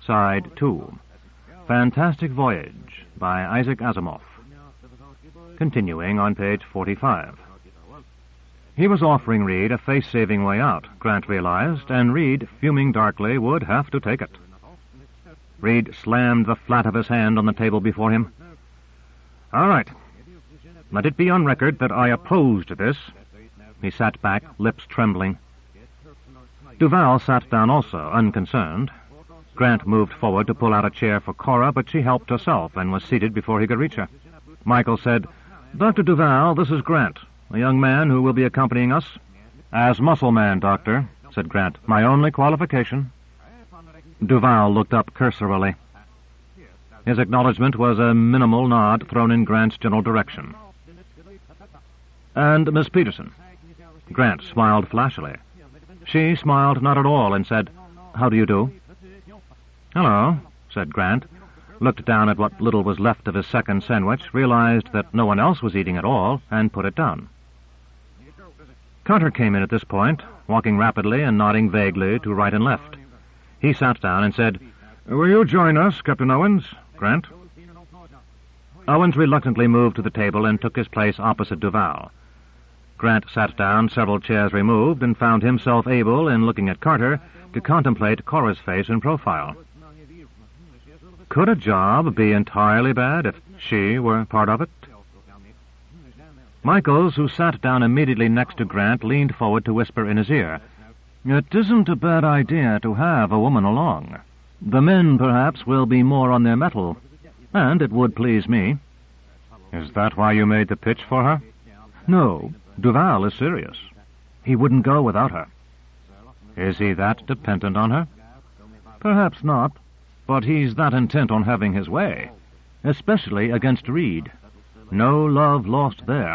Side 2. Fantastic Voyage by Isaac Asimov. Continuing on page 45. He was offering Reed a face-saving way out, Grant realized, and Reed, fuming darkly, would have to take it. Reed slammed the flat of his hand on the table before him. "All right. Let it be on record that I opposed this." He sat back, lips trembling. Duval sat down also, unconcerned. Grant moved forward to pull out a chair for Cora, but she helped herself and was seated before he could reach her. Michael said, "Dr. Duval, this is Grant, a young man who will be accompanying us." "As muscle man, Doctor," said Grant. "My only qualification." Duval looked up cursorily. His acknowledgment was a minimal nod thrown in Grant's general direction. "And Miss Peterson?" Grant smiled flashily. She smiled not at all and said, "How do you do?" "Hello," said Grant, looked down at what little was left of his second sandwich, realized that no one else was eating at all, and put it down. Carter came in at this point, walking rapidly and nodding vaguely to right and left. He sat down and said, "Will you join us, Captain Owens, Grant?" Owens reluctantly moved to the table and took his place opposite Duval. Grant sat down several chairs removed and found himself able, in looking at Carter, to contemplate Cora's face in profile. Could a job be entirely bad if she were part of it? Michaels, who sat down immediately next to Grant, leaned forward to whisper in his ear, "It isn't a bad idea to have a woman along. The men, perhaps, will be more on their mettle, and it would please me." "Is that why you made the pitch for her?" "No. Duval is serious. He wouldn't go without her." "Is he that dependent on her?" "Perhaps not, but he's that intent on having his way, especially against Reed. No love lost there."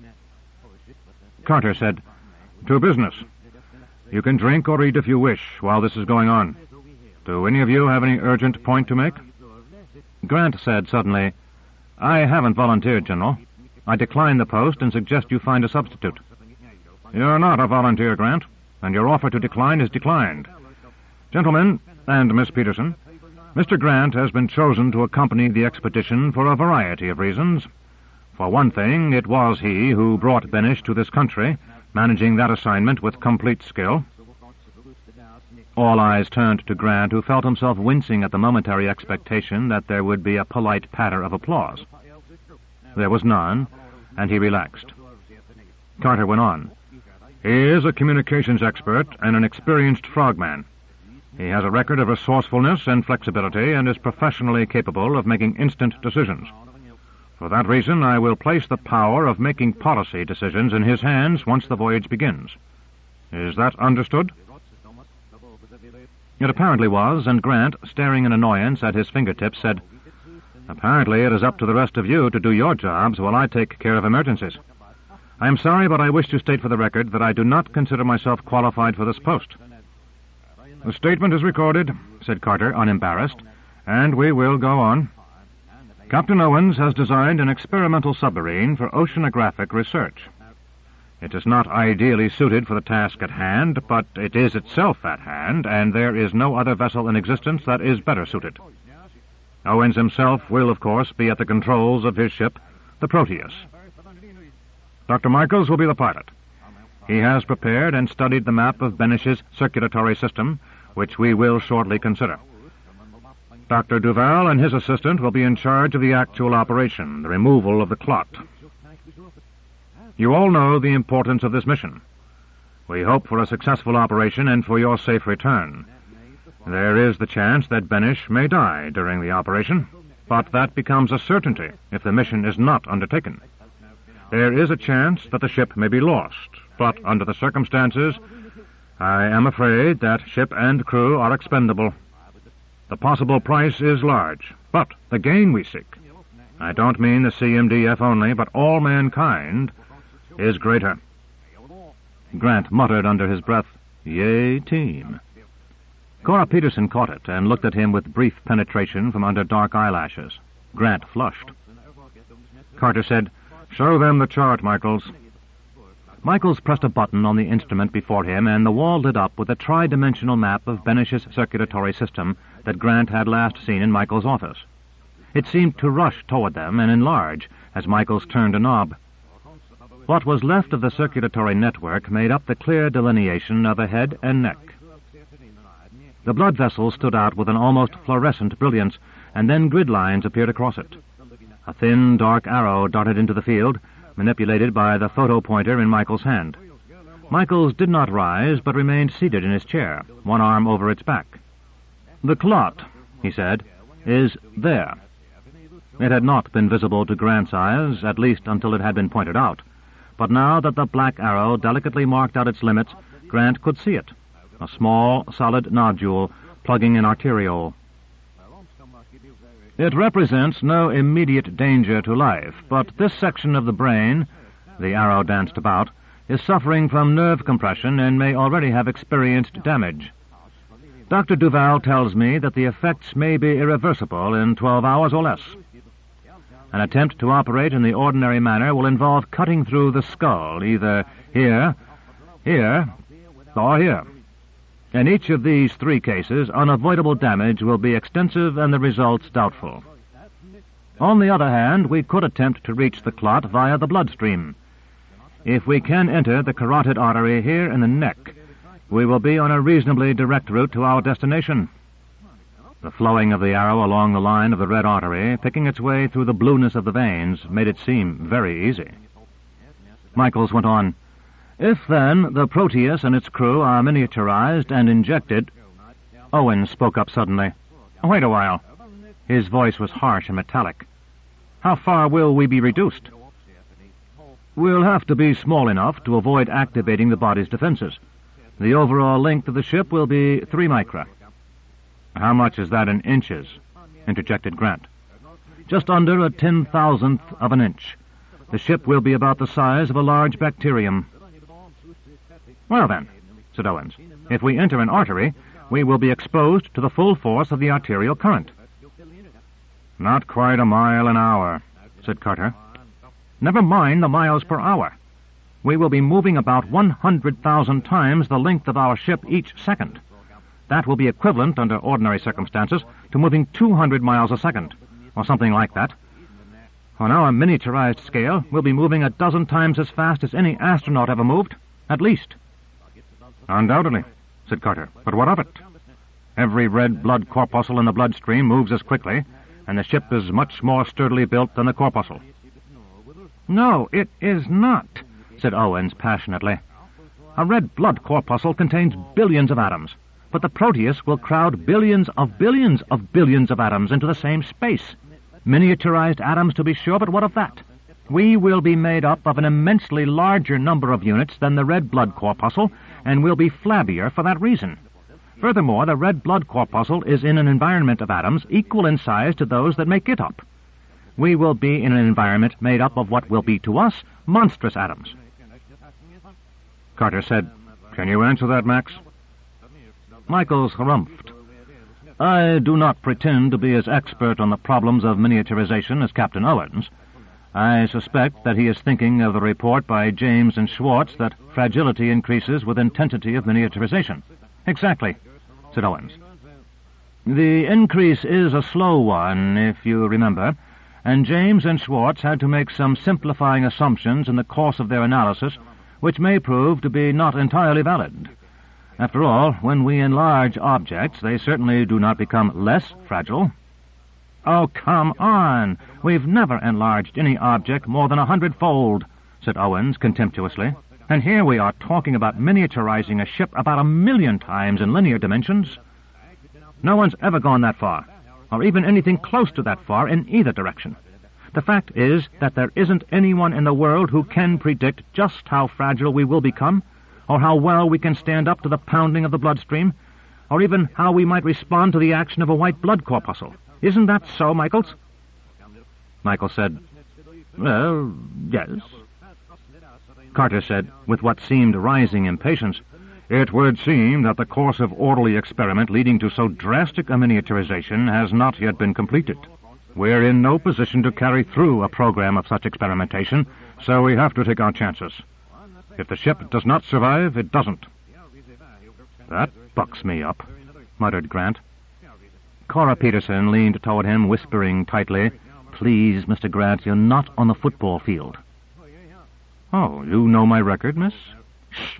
Carter said, "To business. You can drink or eat if you wish while this is going on. Do any of you have any urgent point to make?" Grant said suddenly, "I haven't volunteered, General. I decline the post and suggest you find a substitute." "You're not a volunteer, Grant, and your offer to decline is declined. Gentlemen, and Miss Peterson, Mr. Grant has been chosen to accompany the expedition for a variety of reasons. For one thing, it was he who brought Benish to this country, managing that assignment with complete skill." All eyes turned to Grant, who felt himself wincing at the momentary expectation that there would be a polite patter of applause. There was none, and he relaxed. Carter went on. "He is a communications expert and an experienced frogman. He has a record of resourcefulness and flexibility and is professionally capable of making instant decisions. For that reason, I will place the power of making policy decisions in his hands once the voyage begins. Is that understood?" It apparently was, and Grant, staring in annoyance at his fingertips, said, "Apparently it is up to the rest of you to do your jobs while I take care of emergencies. I am sorry, but I wish to state for the record that I do not consider myself qualified for this post." "The statement is recorded," said Carter, unembarrassed, "and we will go on. Captain Owens has designed an experimental submarine for oceanographic research. It is not ideally suited for the task at hand, but it is itself at hand, and there is no other vessel in existence that is better suited. Owens himself will, of course, be at the controls of his ship, the Proteus. Dr. Michaels will be the pilot. He has prepared and studied the map of Benish's circulatory system, which we will shortly consider. Dr. Duval and his assistant will be in charge of the actual operation, the removal of the clot. You all know the importance of this mission. We hope for a successful operation and for your safe return. There is the chance that Benish may die during the operation, but that becomes a certainty if the mission is not undertaken. There is a chance that the ship may be lost, but under the circumstances, I am afraid that ship and crew are expendable. The possible price is large, but the gain we seek, I don't mean the CMDF only, but all mankind, is greater." Grant muttered under his breath, "Yea, team." Cora Peterson caught it and looked at him with brief penetration from under dark eyelashes. Grant flushed. Carter said, "Show them the chart, Michaels." Michaels pressed a button on the instrument before him, and the wall lit up with a tri-dimensional map of Benish's circulatory system that Grant had last seen in Michaels' office. It seemed to rush toward them and enlarge as Michaels turned a knob. What was left of the circulatory network made up the clear delineation of a head and neck. The blood vessels stood out with an almost fluorescent brilliance, and then grid lines appeared across it. A thin, dark arrow darted into the field, manipulated by the photo pointer in Michaels' hand. Michaels did not rise, but remained seated in his chair, one arm over its back. "The clot," he said, "is there." It had not been visible to Grant's eyes, at least until it had been pointed out. But now that the black arrow delicately marked out its limits, Grant could see it, a small, solid nodule plugging an arteriole. "It represents no immediate danger to life, but this section of the brain," the arrow danced about, "is suffering from nerve compression and may already have experienced damage. Dr. Duval tells me that the effects may be irreversible in 12 hours or less. An attempt to operate in the ordinary manner will involve cutting through the skull, either here, here, or here. In each of these 3 cases, unavoidable damage will be extensive and the results doubtful. On the other hand, we could attempt to reach the clot via the bloodstream. If we can enter the carotid artery here in the neck, we will be on a reasonably direct route to our destination." The flowing of the arrow along the line of the red artery, picking its way through the blueness of the veins, made it seem very easy. Michaels went on, "If, then, the Proteus and its crew are miniaturized and injected—" Owens spoke up suddenly. "Wait a while." His voice was harsh and metallic. "How far will we be reduced?" "We'll have to be small enough to avoid activating the body's defenses. The overall length of the ship will be 3 micra. "How much is that in inches?" interjected Grant. "Just under a 10,000th of an inch. The ship will be about the size of a large bacterium." "Well, then," said Owens, "if we enter an artery, we will be exposed to the full force of the arterial current." "Not quite a mile an hour," said Carter. "Never mind the miles per hour. We will be moving about 100,000 times the length of our ship each second. That will be equivalent, under ordinary circumstances, to moving 200 miles a second, or something like that. On our miniaturized scale, we'll be moving a dozen times as fast as any astronaut ever moved, at least." "Undoubtedly," said Carter. "But what of it? Every red blood corpuscle in the bloodstream moves as quickly, and the ship is much more sturdily built than the corpuscle." "No, it is not," said Owens passionately. "A red blood corpuscle contains billions of atoms, but the Proteus will crowd billions of billions of billions of atoms into the same space. Miniaturized atoms, to be sure, but what of that? We will be made up of an immensely larger number of units than the red blood corpuscle, and will be flabbier for that reason. Furthermore, the red blood corpuscle is in an environment of atoms equal in size to those that make it up. We will be in an environment made up of what will be to us monstrous atoms." Carter said, "Can you answer that, Max?" Michaels harumphed. "I do not pretend to be as expert on the problems of miniaturization as Captain Owens. I suspect that he is thinking of the report by James and Schwartz that fragility increases with intensity of miniaturization." "Exactly," said Owens. "The increase is a slow one, if you remember, and James and Schwartz had to make some simplifying assumptions in the course of their analysis, which may prove to be not entirely valid. After all, when we enlarge objects, they certainly do not become less fragile." "Oh, come on! We've never enlarged any object more than 100-fold, said Owens contemptuously. "And here we are talking about miniaturizing a ship about 1,000,000 times in linear dimensions. No one's ever gone that far, or even anything close to that far in either direction. The fact is that there isn't anyone in the world who can predict just how fragile we will become, or how well we can stand up to the pounding of the bloodstream, or even how we might respond to the action of a white blood corpuscle. Isn't that so, Michaels?" Michaels said, "Well, yes." Carter said, with what seemed rising impatience, "It would seem that the course of orderly experiment leading to so drastic a miniaturization has not yet been completed. We're in no position to carry through a program of such experimentation, so we have to take our chances. If the ship does not survive, it doesn't. That bucks me up, muttered Grant. Cora Peterson leaned toward him, whispering tightly, "Please, Mr. Grant, you're not on the football field." "Oh, you know my record, miss?" "Shh."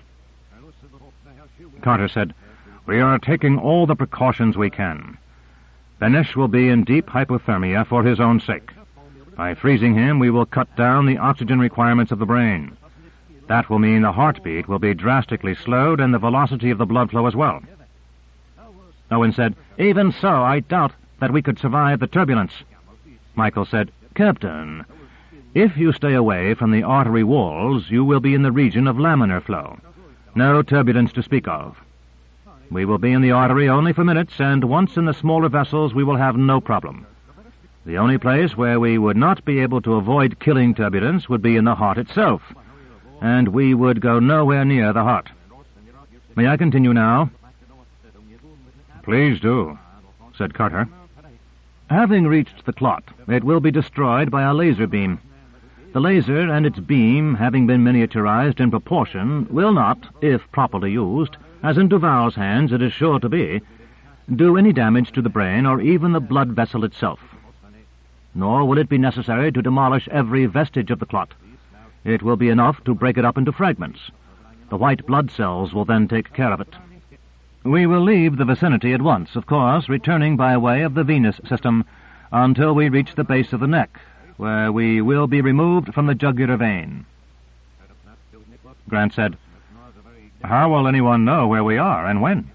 Carter said, "We are taking all the precautions we can. Benesch will be in deep hypothermia for his own sake. By freezing him, we will cut down the oxygen requirements of the brain. That will mean the heartbeat will be drastically slowed and the velocity of the blood flow as well." Owen said, "Even so, I doubt that we could survive the turbulence." Michael said, "Captain, if you stay away from the artery walls, you will be in the region of laminar flow. No turbulence to speak of. We will be in the artery only for minutes, and once in the smaller vessels we will have no problem. The only place where we would not be able to avoid killing turbulence would be in the heart itself, and we would go nowhere near the heart. May I continue now?" "Please do," said Carter. "Having reached the clot, it will be destroyed by a laser beam. The laser and its beam, having been miniaturized in proportion, will not, if properly used, as in Duval's hands it is sure to be, do any damage to the brain or even the blood vessel itself. Nor will it be necessary to demolish every vestige of the clot. It will be enough to break it up into fragments. The white blood cells will then take care of it. We will leave the vicinity at once, of course, returning by way of the venous system until we reach the base of the neck, where we will be removed from the jugular vein." Grant said, "How will anyone know where we are and when?"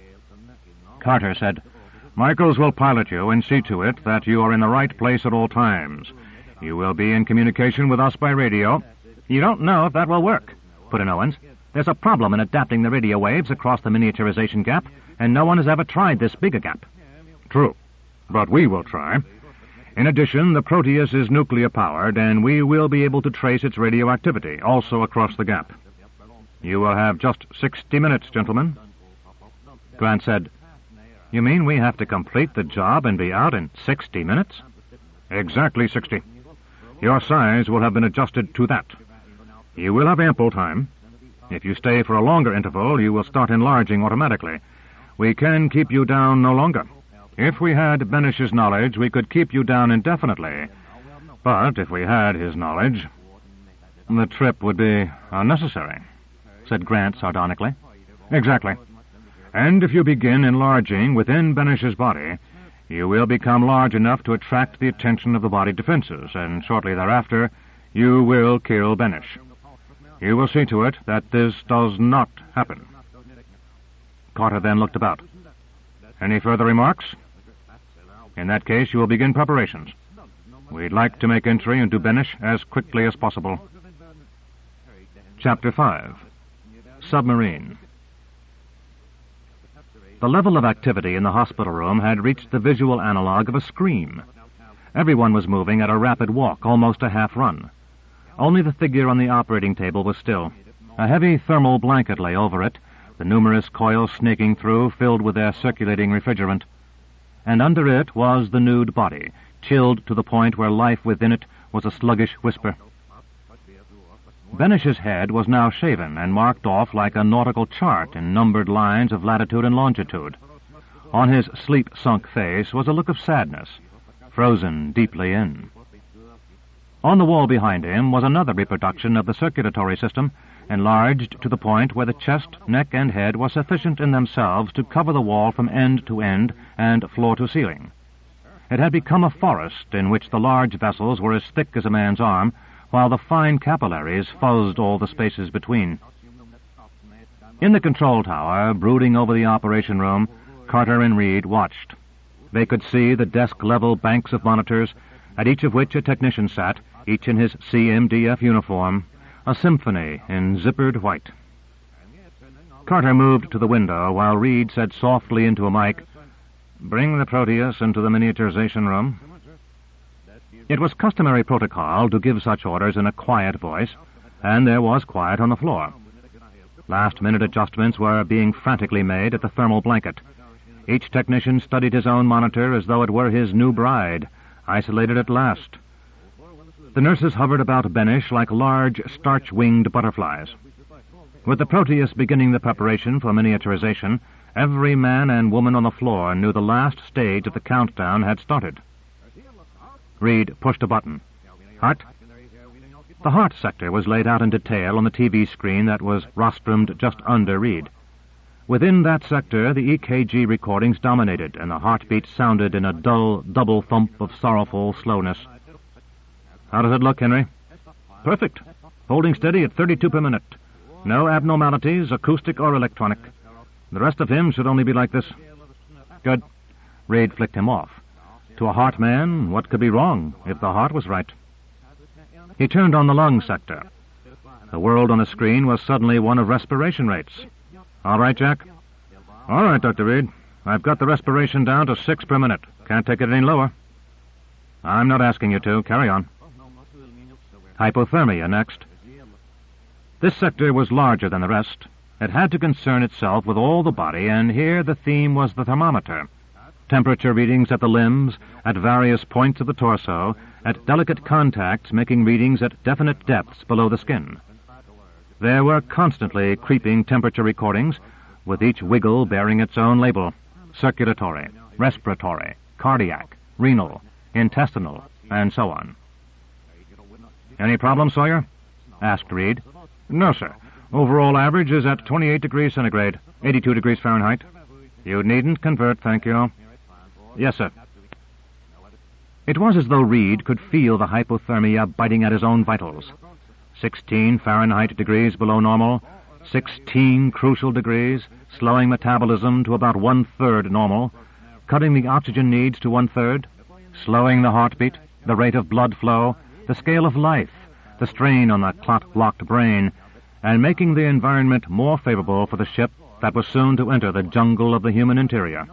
Carter said, "Michaels will pilot you and see to it that you are in the right place at all times. You will be in communication with us by radio." "You don't know if that will work," put in Owens. "There's a problem in adapting the radio waves across the miniaturization gap, and no one has ever tried this big a gap." "True, but we will try. In addition, the Proteus is nuclear-powered, and we will be able to trace its radioactivity, also across the gap. You will have just 60 minutes, gentlemen." Grant said, "You mean we have to complete the job and be out in 60 minutes?" "Exactly 60. Your size will have been adjusted to that. You will have ample time. If you stay for a longer interval, you will start enlarging automatically. We can keep you down no longer. If we had Benesch's knowledge, we could keep you down indefinitely. But if we had his knowledge, the trip would be unnecessary," said Grant sardonically. "Exactly. And if you begin enlarging within Benesch's body, you will become large enough to attract the attention of the body defenses, and shortly thereafter you will kill Benesch. You will see to it that this does not happen." Carter then looked about. "Any further remarks? In that case, you will begin preparations. We'd like to make entry into Benesch as quickly as possible." Chapter 5. Submarine. The level of activity in the hospital room had reached the visual analog of a scream. Everyone was moving at a rapid walk, almost a half-run. Only the figure on the operating table was still. A heavy thermal blanket lay over it, the numerous coils snaking through, filled with their circulating refrigerant. And under it was the nude body, chilled to the point where life within it was a sluggish whisper. Benesch's head was now shaven and marked off like a nautical chart in numbered lines of latitude and longitude. On his sleep-sunk face was a look of sadness, frozen deeply in. On the wall behind him was another reproduction of the circulatory system, enlarged to the point where the chest, neck, and head were sufficient in themselves to cover the wall from end to end and floor to ceiling. It had become a forest in which the large vessels were as thick as a man's arm, while the fine capillaries fuzzed all the spaces between. In the control tower, brooding over the operation room, Carter and Reed watched. They could see the desk-level banks of monitors, at each of which a technician sat, each in his CMDF uniform, a symphony in zippered white. Carter moved to the window while Reed said softly into a mic, "Bring the Proteus into the miniaturization room." It was customary protocol to give such orders in a quiet voice, and there was quiet on the floor. Last-minute adjustments were being frantically made at the thermal blanket. Each technician studied his own monitor as though it were his new bride, isolated at last. The nurses hovered about Benesch like large, starch-winged butterflies. With the Proteus beginning the preparation for miniaturization, every man and woman on the floor knew the last stage of the countdown had started. Reed pushed a button. Heart? The heart sector was laid out in detail on the TV screen that was rostrummed just under Reed. Within that sector, the EKG recordings dominated, and the heartbeat sounded in a dull, double thump of sorrowful slowness. How does it look, Henry? Perfect. Holding steady at 32 per minute. No abnormalities, acoustic or electronic. The rest of him should only be like this. Good. Reed flicked him off. To a heart man, what could be wrong if the heart was right? He turned on the lung sector. The world on the screen was suddenly one of respiration rates. All right, Jack? All right, Dr. Reed. I've got the respiration down to 6 per minute. Can't take it any lower. I'm not asking you to. Carry on. Hypothermia next. This sector was larger than the rest. It had to concern itself with all the body, and here the theme was the thermometer. Temperature readings at the limbs, at various points of the torso, at delicate contacts making readings at definite depths below the skin. There were constantly creeping temperature recordings, with each wiggle bearing its own label: circulatory, respiratory, cardiac, renal, intestinal, and so on. Any problem, Sawyer? Asked Reed. No, sir. Overall average is at 28 degrees centigrade, 82 degrees Fahrenheit. You needn't convert, thank you. Yes, sir. It was as though Reed could feel the hypothermia biting at his own vitals. 16 Fahrenheit degrees below normal, 16 crucial degrees, slowing metabolism to about 1/3 normal, cutting the oxygen needs to 1/3, slowing the heartbeat, the rate of blood flow, the scale of life, the strain on the clot-blocked brain, and making the environment more favorable for the ship that was soon to enter the jungle of the human interior.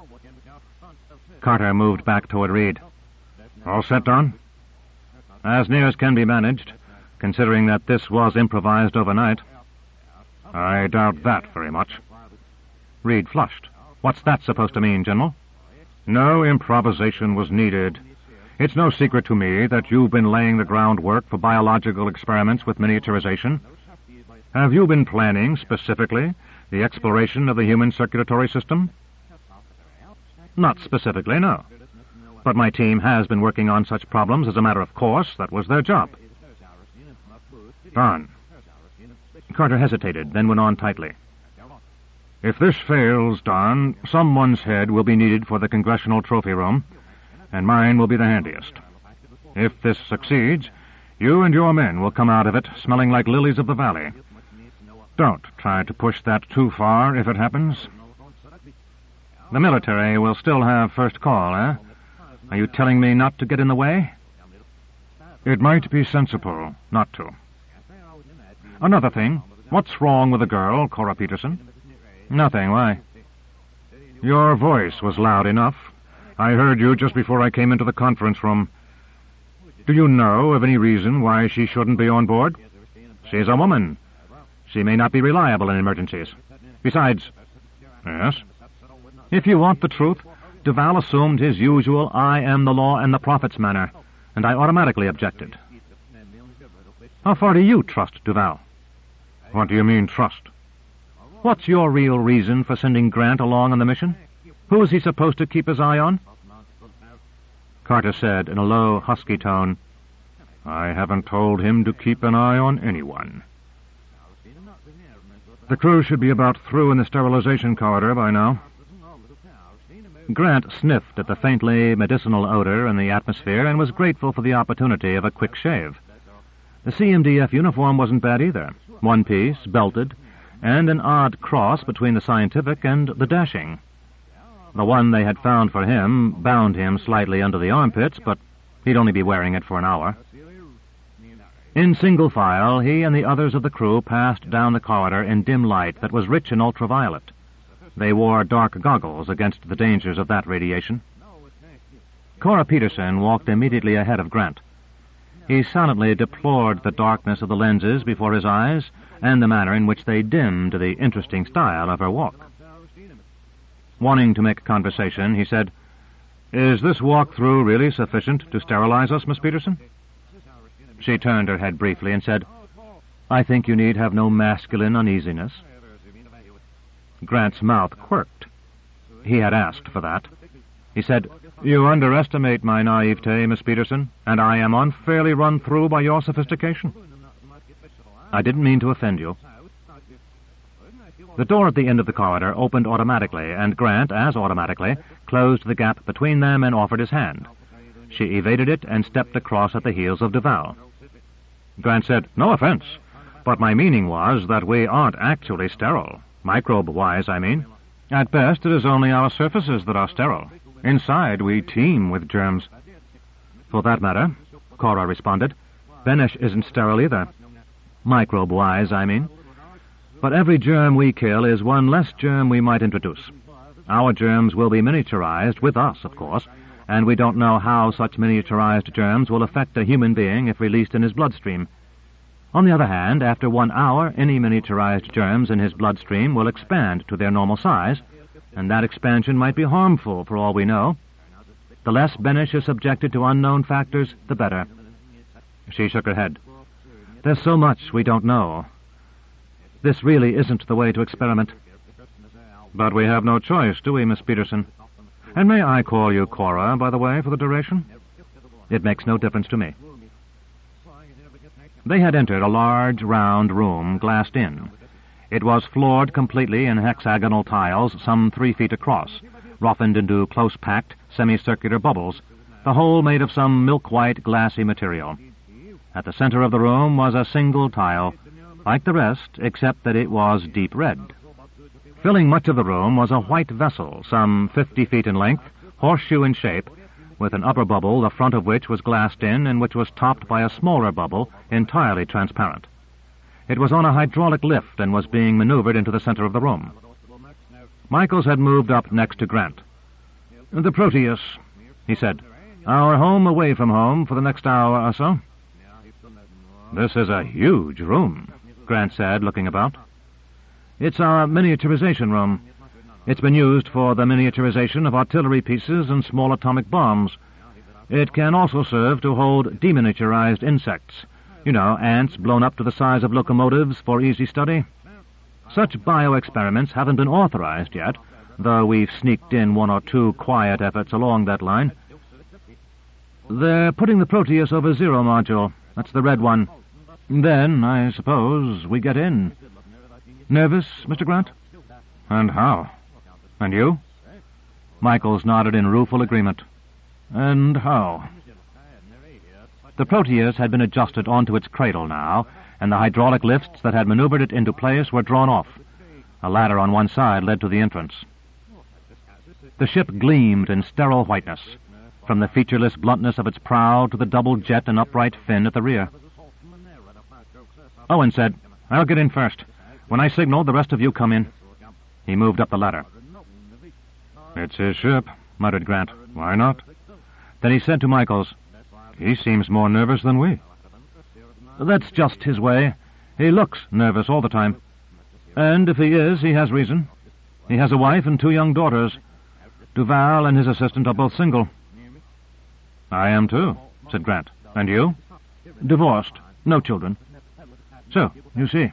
Carter moved back toward Reed. All set, Don? As near as can be managed, considering that this was improvised overnight. I doubt that very much. Reed flushed. What's that supposed to mean, General? No improvisation was needed. It's no secret to me that you've been laying the groundwork for biological experiments with miniaturization. Have you been planning, specifically, the exploration of the human circulatory system? Not specifically, no. But my team has been working on such problems as a matter of course. That was their job. Don. Carter hesitated, then went on tightly. If this fails, Don, someone's head will be needed for the Congressional Trophy Room, and mine will be the handiest. If this succeeds, you and your men will come out of it smelling like lilies of the valley. Don't try to push that too far if it happens. The military will still have first call, eh? Are you telling me not to get in the way? It might be sensible not to. Another thing, what's wrong with the girl, Cora Peterson? Nothing, why? Your voice was loud enough. I heard you just before I came into the conference room. Do you know of any reason why she shouldn't be on board? She's a woman. She may not be reliable in emergencies. Besides... Yes? If you want the truth, Duval assumed his usual I am the law and the prophets manner, and I automatically objected. How far do you trust Duval? What do you mean, trust? What's your real reason for sending Grant along on the mission? Who is he supposed to keep his eye on? Carter said in a low, husky tone, I haven't told him to keep an eye on anyone. The crew should be about through in the sterilization corridor by now. Grant sniffed at the faintly medicinal odor in the atmosphere and was grateful for the opportunity of a quick shave. The CMDF uniform wasn't bad either. One piece, belted, and an odd cross between the scientific and the dashing. The one they had found for him bound him slightly under the armpits, but he'd only be wearing it for an hour. In single file, he and the others of the crew passed down the corridor in dim light that was rich in ultraviolet. They wore dark goggles against the dangers of that radiation. Cora Peterson walked immediately ahead of Grant. He silently deplored the darkness of the lenses before his eyes and the manner in which they dimmed the interesting style of her walk. Wanting to make conversation, he said, Is this walk-through really sufficient to sterilize us, Miss Peterson? She turned her head briefly and said, I think you need have no masculine uneasiness. Grant's mouth quirked. He had asked for that. He said, "You underestimate my naivete, Miss Peterson, and I am unfairly run through by your sophistication." "I didn't mean to offend you." The door at the end of the corridor opened automatically, and Grant, as automatically, closed the gap between them and offered his hand. She evaded it and stepped across at the heels of Duval. Grant said, "No offense, but my meaning was that we aren't actually sterile. Microbe-wise, I mean. At best, it is only our surfaces that are sterile. Inside, we teem with germs." "For that matter," Cora responded, "Benesh isn't sterile either. Microbe-wise, I mean. But every germ we kill is one less germ we might introduce. Our germs will be miniaturized, with us, of course, and we don't know how such miniaturized germs will affect a human being if released in his bloodstream. On the other hand, after 1 hour, any miniaturized germs in his bloodstream will expand to their normal size, and that expansion might be harmful for all we know. The less Benesh is subjected to unknown factors, the better." She shook her head. "There's so much we don't know. This really isn't the way to experiment." "But we have no choice, do we, Miss Peterson? And may I call you Cora, by the way, for the duration?" "It makes no difference to me." They had entered a large, round room, glassed in. It was floored completely in hexagonal tiles some 3 feet across, roughened into close-packed, semicircular bubbles, the whole made of some milk-white, glassy material. At the center of the room was a single tile, like the rest, except that it was deep red. Filling much of the room was a white vessel, some 50 feet in length, horseshoe in shape, with an upper bubble, the front of which was glassed in and which was topped by a smaller bubble, entirely transparent. It was on a hydraulic lift and was being maneuvered into the center of the room. Michaels had moved up next to Grant. "The Proteus," he said. "Our home away from home for the next hour or so." "This is a huge room," Grant said, looking about. "It's our miniaturization room. It's been used for the miniaturization of artillery pieces and small atomic bombs. It can also serve to hold deminiaturized insects. You know, ants blown up to the size of locomotives for easy study. Such bio-experiments haven't been authorized yet, though we've sneaked in 1 or 2 quiet efforts along that line. They're putting the Proteus over Zero module. That's the red one. Then, I suppose, we get in. Nervous, Mr. Grant?" "And how? And you?" Michaels nodded in rueful agreement. "And how?" The Proteus had been adjusted onto its cradle now, and the hydraulic lifts that had maneuvered it into place were drawn off. A ladder on one side led to the entrance. The ship gleamed in sterile whiteness, from the featureless bluntness of its prow to the double jet and upright fin at the rear. Owen said, "I'll get in first. When I signal, the rest of you come in." He moved up the ladder. "It's his ship," muttered Grant. "Why not?" Then he said to Michaels, "He seems more nervous than we." "That's just his way. He looks nervous all the time. And if he is, he has reason. He has a wife and 2 young daughters. Duval and his assistant are both single." "I am too," said Grant. "And you?" "Divorced. No children." "So, you see."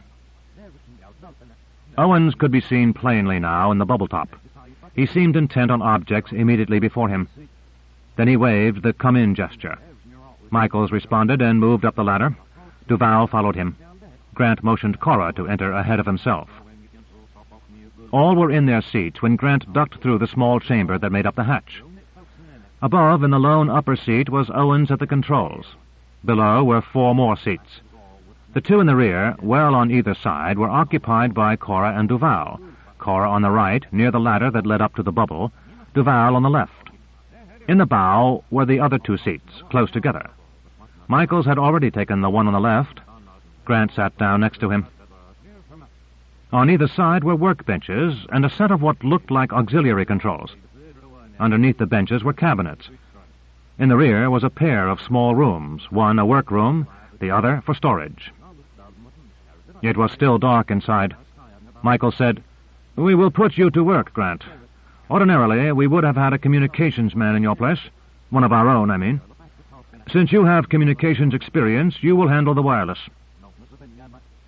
Owens could be seen plainly now in the bubble top. He seemed intent on objects immediately before him. Then he waved the come-in gesture. Michaels responded and moved up the ladder. Duval followed him. Grant motioned Cora to enter ahead of himself. All were in their seats when Grant ducked through the small chamber that made up the hatch. Above, in the lone upper seat, was Owens at the controls. Below were 4 more seats. The 2 in the rear, well on either side, were occupied by Cora and Duval. Cora on the right, near the ladder that led up to the bubble, Duval on the left. In the bow were the other 2 seats, close together. Michaels had already taken the one on the left. Grant sat down next to him. On either side were workbenches and a set of what looked like auxiliary controls. Underneath the benches were cabinets. In the rear was a pair of small rooms, one a workroom, the other for storage. It was still dark inside. Michaels said, "We will put you to work, Grant. Ordinarily, we would have had a communications man in your place. One of our own, I mean. Since you have communications experience, you will handle the wireless."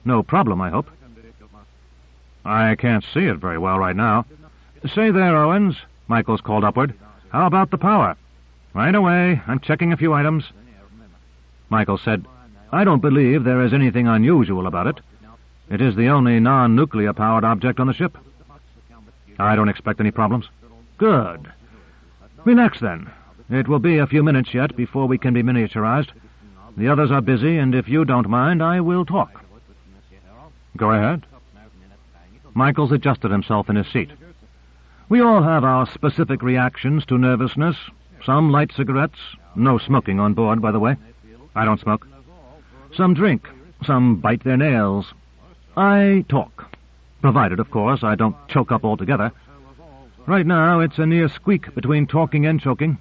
No problem, I hope. I can't see it very well right now. Say there, Owens, Michaels called upward. How about the power? Right away. I'm checking a few items. Michaels said, I don't believe there is anything unusual about it. It is the only non-nuclear powered object on the ship. I don't expect any problems. Good. Relax, then. It will be a few minutes yet before we can be miniaturized. The others are busy, and if you don't mind, I will talk. Go ahead. Michaels adjusted himself in his seat. We all have our specific reactions to nervousness. Some light cigarettes. No smoking on board, by the way. I don't smoke. Some drink. Some bite their nails. I talk. Provided, of course, I don't choke up altogether. Right now, it's a near squeak between talking and choking.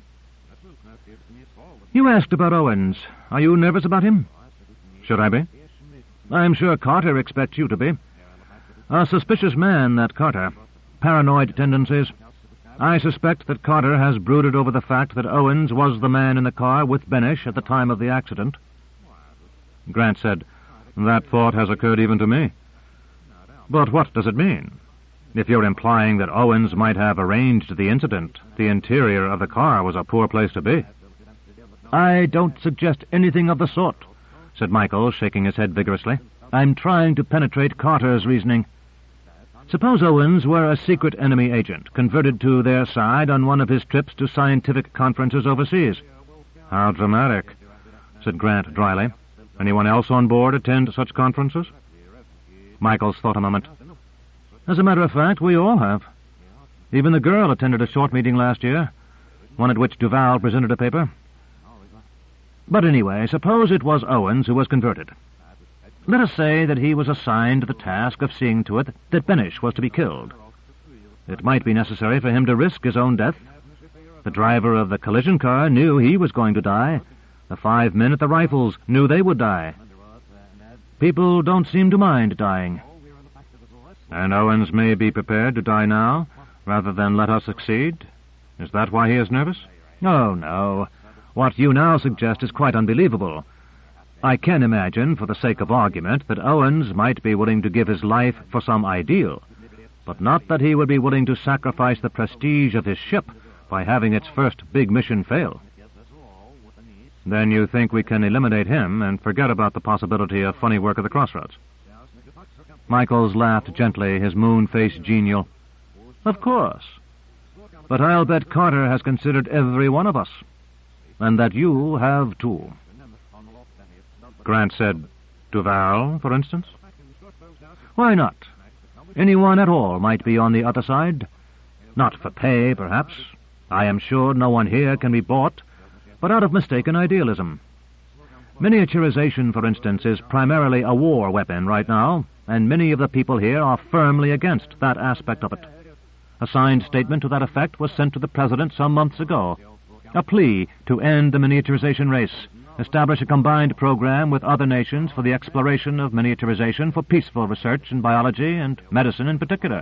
You asked about Owens. Are you nervous about him? Should I be? I'm sure Carter expects you to be. A suspicious man, that Carter. Paranoid tendencies. I suspect that Carter has brooded over the fact that Owens was the man in the car with Benesch at the time of the accident. Grant said, That thought has occurred even to me. But what does it mean? If you're implying that Owens might have arranged the incident, the interior of the car was a poor place to be. I don't suggest anything of the sort, said Michael, shaking his head vigorously. I'm trying to penetrate Carter's reasoning. Suppose Owens were a secret enemy agent, converted to their side on one of his trips to scientific conferences overseas. How dramatic, said Grant dryly. Anyone else on board attend such conferences? Michaels thought a moment. As a matter of fact, we all have. Even the girl attended a short meeting last year, one at which Duval presented a paper. But anyway, suppose it was Owens who was converted. Let us say that he was assigned the task of seeing to it that Benesch was to be killed. It might be necessary for him to risk his own death. The driver of the collision car knew he was going to die. The 5 men at the rifles knew they would die. People don't seem to mind dying. And Owens may be prepared to die now, rather than let us succeed? Is that why he is nervous? Oh, no. What you now suggest is quite unbelievable. I can imagine, for the sake of argument, that Owens might be willing to give his life for some ideal, but not that he would be willing to sacrifice the prestige of his ship by having its first big mission fail. Then you think we can eliminate him and forget about the possibility of funny work at the crossroads? Michaels laughed gently, his moon face genial. Of course. But I'll bet Carter has considered every one of us, and that you have too. Grant said, Duval, for instance? Why not? Anyone at all might be on the other side. Not for pay, perhaps. I am sure no one here can be bought, but out of mistaken idealism. Miniaturization, for instance, is primarily a war weapon right now, and many of the people here are firmly against that aspect of it. A signed statement to that effect was sent to the President some months ago. A plea to end the miniaturization race, establish a combined program with other nations for the exploration of miniaturization for peaceful research in biology and medicine in particular.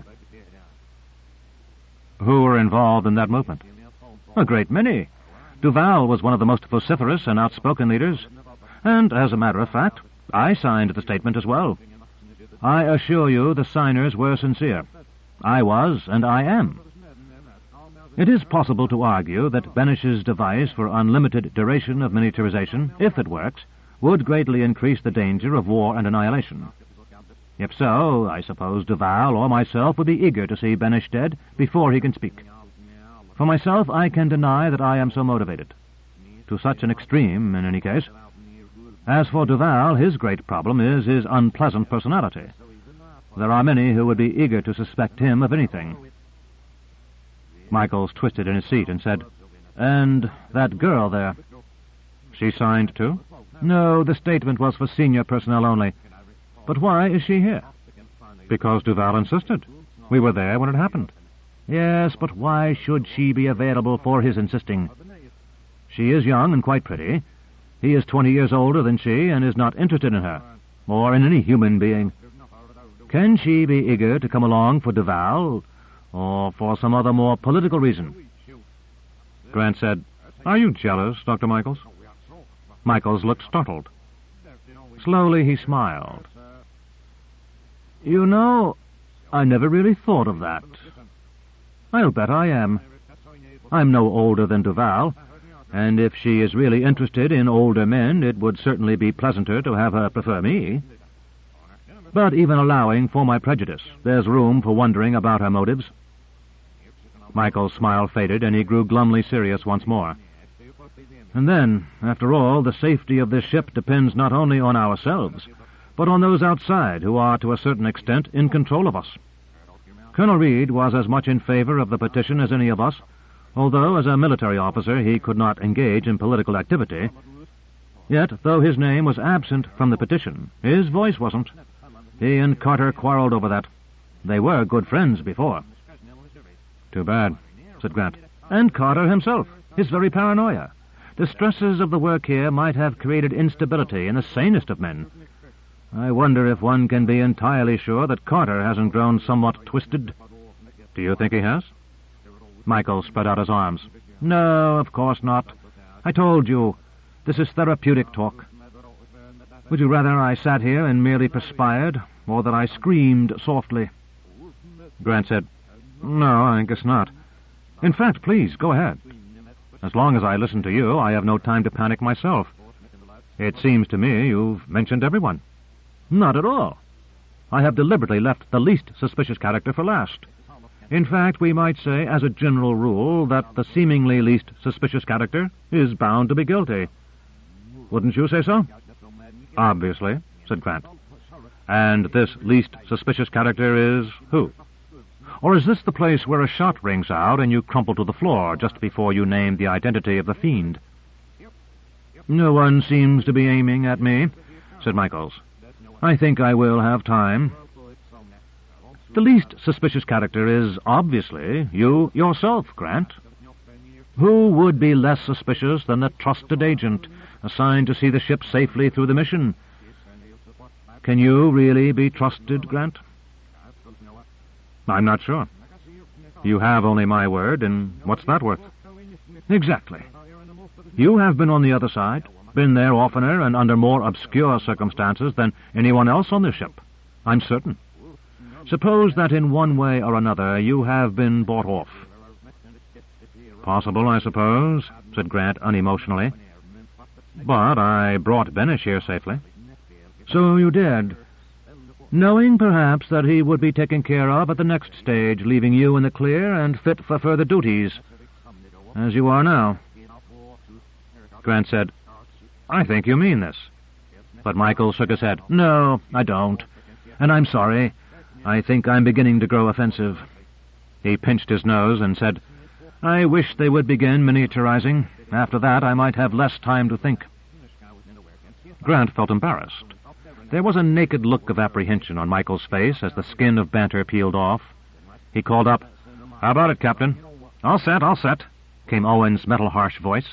Who were involved in that movement? A great many. Duval was one of the most vociferous and outspoken leaders, and, as a matter of fact, I signed the statement as well. I assure you the signers were sincere. I was, and I am. It is possible to argue that Benesch's device for unlimited duration of miniaturization, if it works, would greatly increase the danger of war and annihilation. If so, I suppose Duval or myself would be eager to see Benesch dead before he can speak. For myself, I can deny that I am so motivated. To such an extreme, in any case. As for Duval, his great problem is his unpleasant personality. There are many who would be eager to suspect him of anything. Michaels twisted in his seat and said, And that girl there? She signed too? No, the statement was for senior personnel only. But why is she here? Because Duval insisted. We were there when it happened. Yes, but why should she be available for his insisting? She is young and quite pretty. He is 20 years older than she and is not interested in her, or in any human being. Can she be eager to come along for Duval, or for some other more political reason? Grant said, Are you jealous, Dr. Michaels? Michaels looked startled. Slowly he smiled. You know, I never really thought of that. I'll bet I am. I'm no older than Duval, and if she is really interested in older men, it would certainly be pleasanter to have her prefer me. But even allowing for my prejudice, there's room for wondering about her motives. Michael's smile faded, and he grew glumly serious once more. And then, after all, the safety of this ship depends not only on ourselves, but on those outside who are, to a certain extent, in control of us. Colonel Reed was as much in favor of the petition as any of us, although as a military officer he could not engage in political activity. Yet, though his name was absent from the petition, his voice wasn't. He and Carter quarreled over that. They were good friends before. Too bad, said Grant. And Carter himself, his very paranoia. The stresses of the work here might have created instability in the sanest of men. I wonder if one can be entirely sure that Carter hasn't grown somewhat twisted. Do you think he has? Michael spread out his arms. No, of course not. I told you, this is therapeutic talk. Would you rather I sat here and merely perspired, or that I screamed softly? Grant said, No, I guess not. In fact, please, go ahead. As long as I listen to you, I have no time to panic myself. It seems to me you've mentioned everyone. Not at all. I have deliberately left the least suspicious character for last. In fact, we might say, as a general rule, that the seemingly least suspicious character is bound to be guilty. Wouldn't you say so? Obviously, said Grant. And this least suspicious character is who? Or is this the place where a shot rings out and you crumple to the floor just before you name the identity of the fiend? No one seems to be aiming at me, said Michaels. I think I will have time. The least suspicious character is, obviously, you yourself, Grant. Who would be less suspicious than the trusted agent assigned to see the ship safely through the mission? Can you really be trusted, Grant? I'm not sure. You have only my word, and what's that worth? Exactly. You have been on the other side, been there oftener and under more obscure circumstances than anyone else on this ship. I'm certain. Suppose that in one way or another you have been bought off. Possible, I suppose, said Grant unemotionally. But I brought Benesch here safely. So you did, knowing perhaps that he would be taken care of at the next stage, leaving you in the clear and fit for further duties, as you are now. Grant said, I think you mean this. But Michael shook his head. No, I don't. And I'm sorry. I think I'm beginning to grow offensive. He pinched his nose and said, I wish they would begin miniaturizing. After that, I might have less time to think. Grant felt embarrassed. There was a naked look of apprehension on Michael's face as the skin of banter peeled off. He called up, How about it, Captain? All set, came Owen's metal-harsh voice.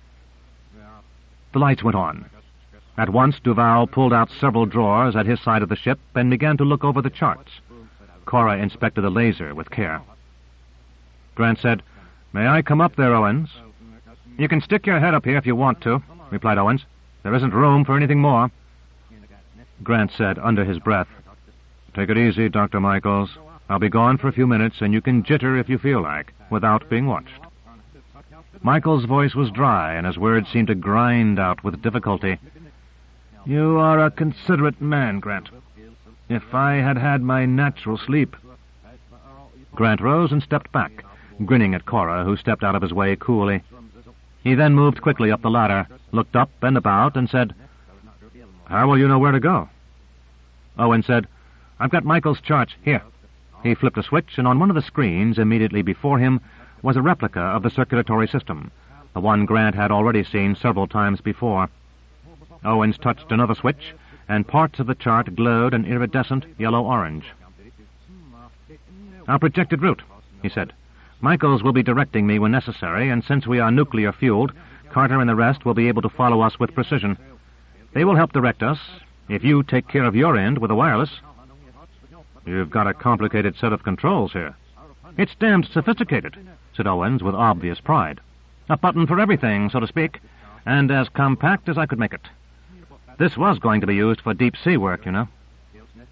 The lights went on. At once, Duval pulled out several drawers at his side of the ship and began to look over the charts. Cora inspected the laser with care. Grant said, May I come up there, Owens? You can stick your head up here if you want to, replied Owens. There isn't room for anything more. Grant said under his breath, Take it easy, Dr. Michaels. I'll be gone for a few minutes, and you can jitter if you feel like, without being watched. Michael's voice was dry, and his words seemed to grind out with difficulty. You are a considerate man, Grant. If I had had my natural sleep. Grant rose and stepped back, grinning at Cora, who stepped out of his way coolly. He then moved quickly up the ladder, looked up and about, and said, How will you know where to go? Owen said, I've got Michael's charts here. He flipped a switch, and on one of the screens immediately before him was a replica of the circulatory system, the one Grant had already seen several times before. Owens touched another switch, and parts of the chart glowed an iridescent yellow-orange. Our projected route, he said. Michaels will be directing me when necessary, and since we are nuclear-fueled, Carter and the rest will be able to follow us with precision. They will help direct us, if you take care of your end with the wireless. You've got a complicated set of controls here. It's damned sophisticated, said Owens with obvious pride. A button for everything, so to speak, and as compact as I could make it. This was going to be used for deep-sea work, you know.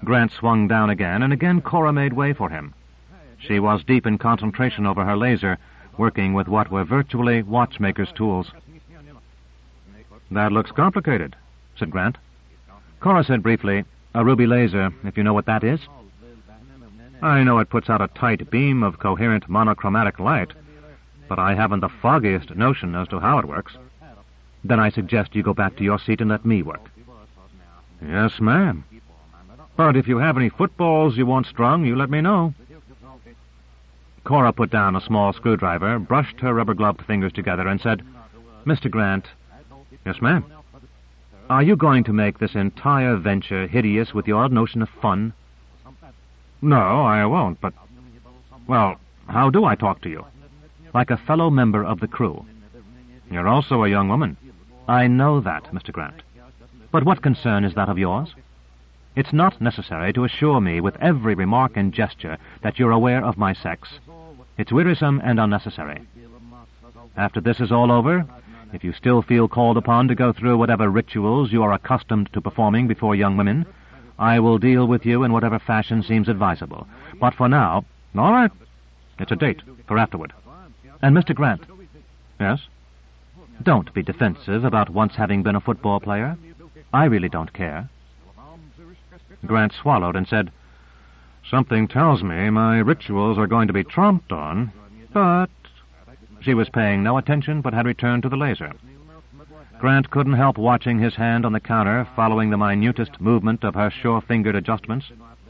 Grant swung down again, and again Cora made way for him. She was deep in concentration over her laser, working with what were virtually watchmaker's tools. "That looks complicated," said Grant. Cora said briefly, "A ruby laser, if you know what that is." "I know it puts out a tight beam of coherent monochromatic light, but I haven't the foggiest notion as to how it works." "Then I suggest you go back to your seat and let me work." "Yes, ma'am. But if you have any footballs you want strung, you let me know." Cora put down a small screwdriver, brushed her rubber-gloved fingers together, and said, "Mr. Grant." "Yes, ma'am." "Are you going to make this entire venture hideous with your notion of fun?" "No, I won't, but... Well, how do I talk to you?" "Like a fellow member of the crew." "You're also a young woman." "I know that, Mr. Grant. But what concern is that of yours? It's not necessary to assure me with every remark and gesture that you're aware of my sex. It's wearisome and unnecessary. After this is all over, if you still feel called upon to go through whatever rituals you are accustomed to performing before young women, I will deal with you in whatever fashion seems advisable. But for now..." "All right. It's a date for afterward." "And Mr. Grant." "Yes?" "Don't be defensive about once having been a football player. I really don't care." Grant swallowed and said, "Something tells me my rituals are going to be tromped on, but..." She was paying no attention, but had returned to the laser. Grant couldn't help watching his hand on the counter, following the minutest movement of her sure-fingered adjustments.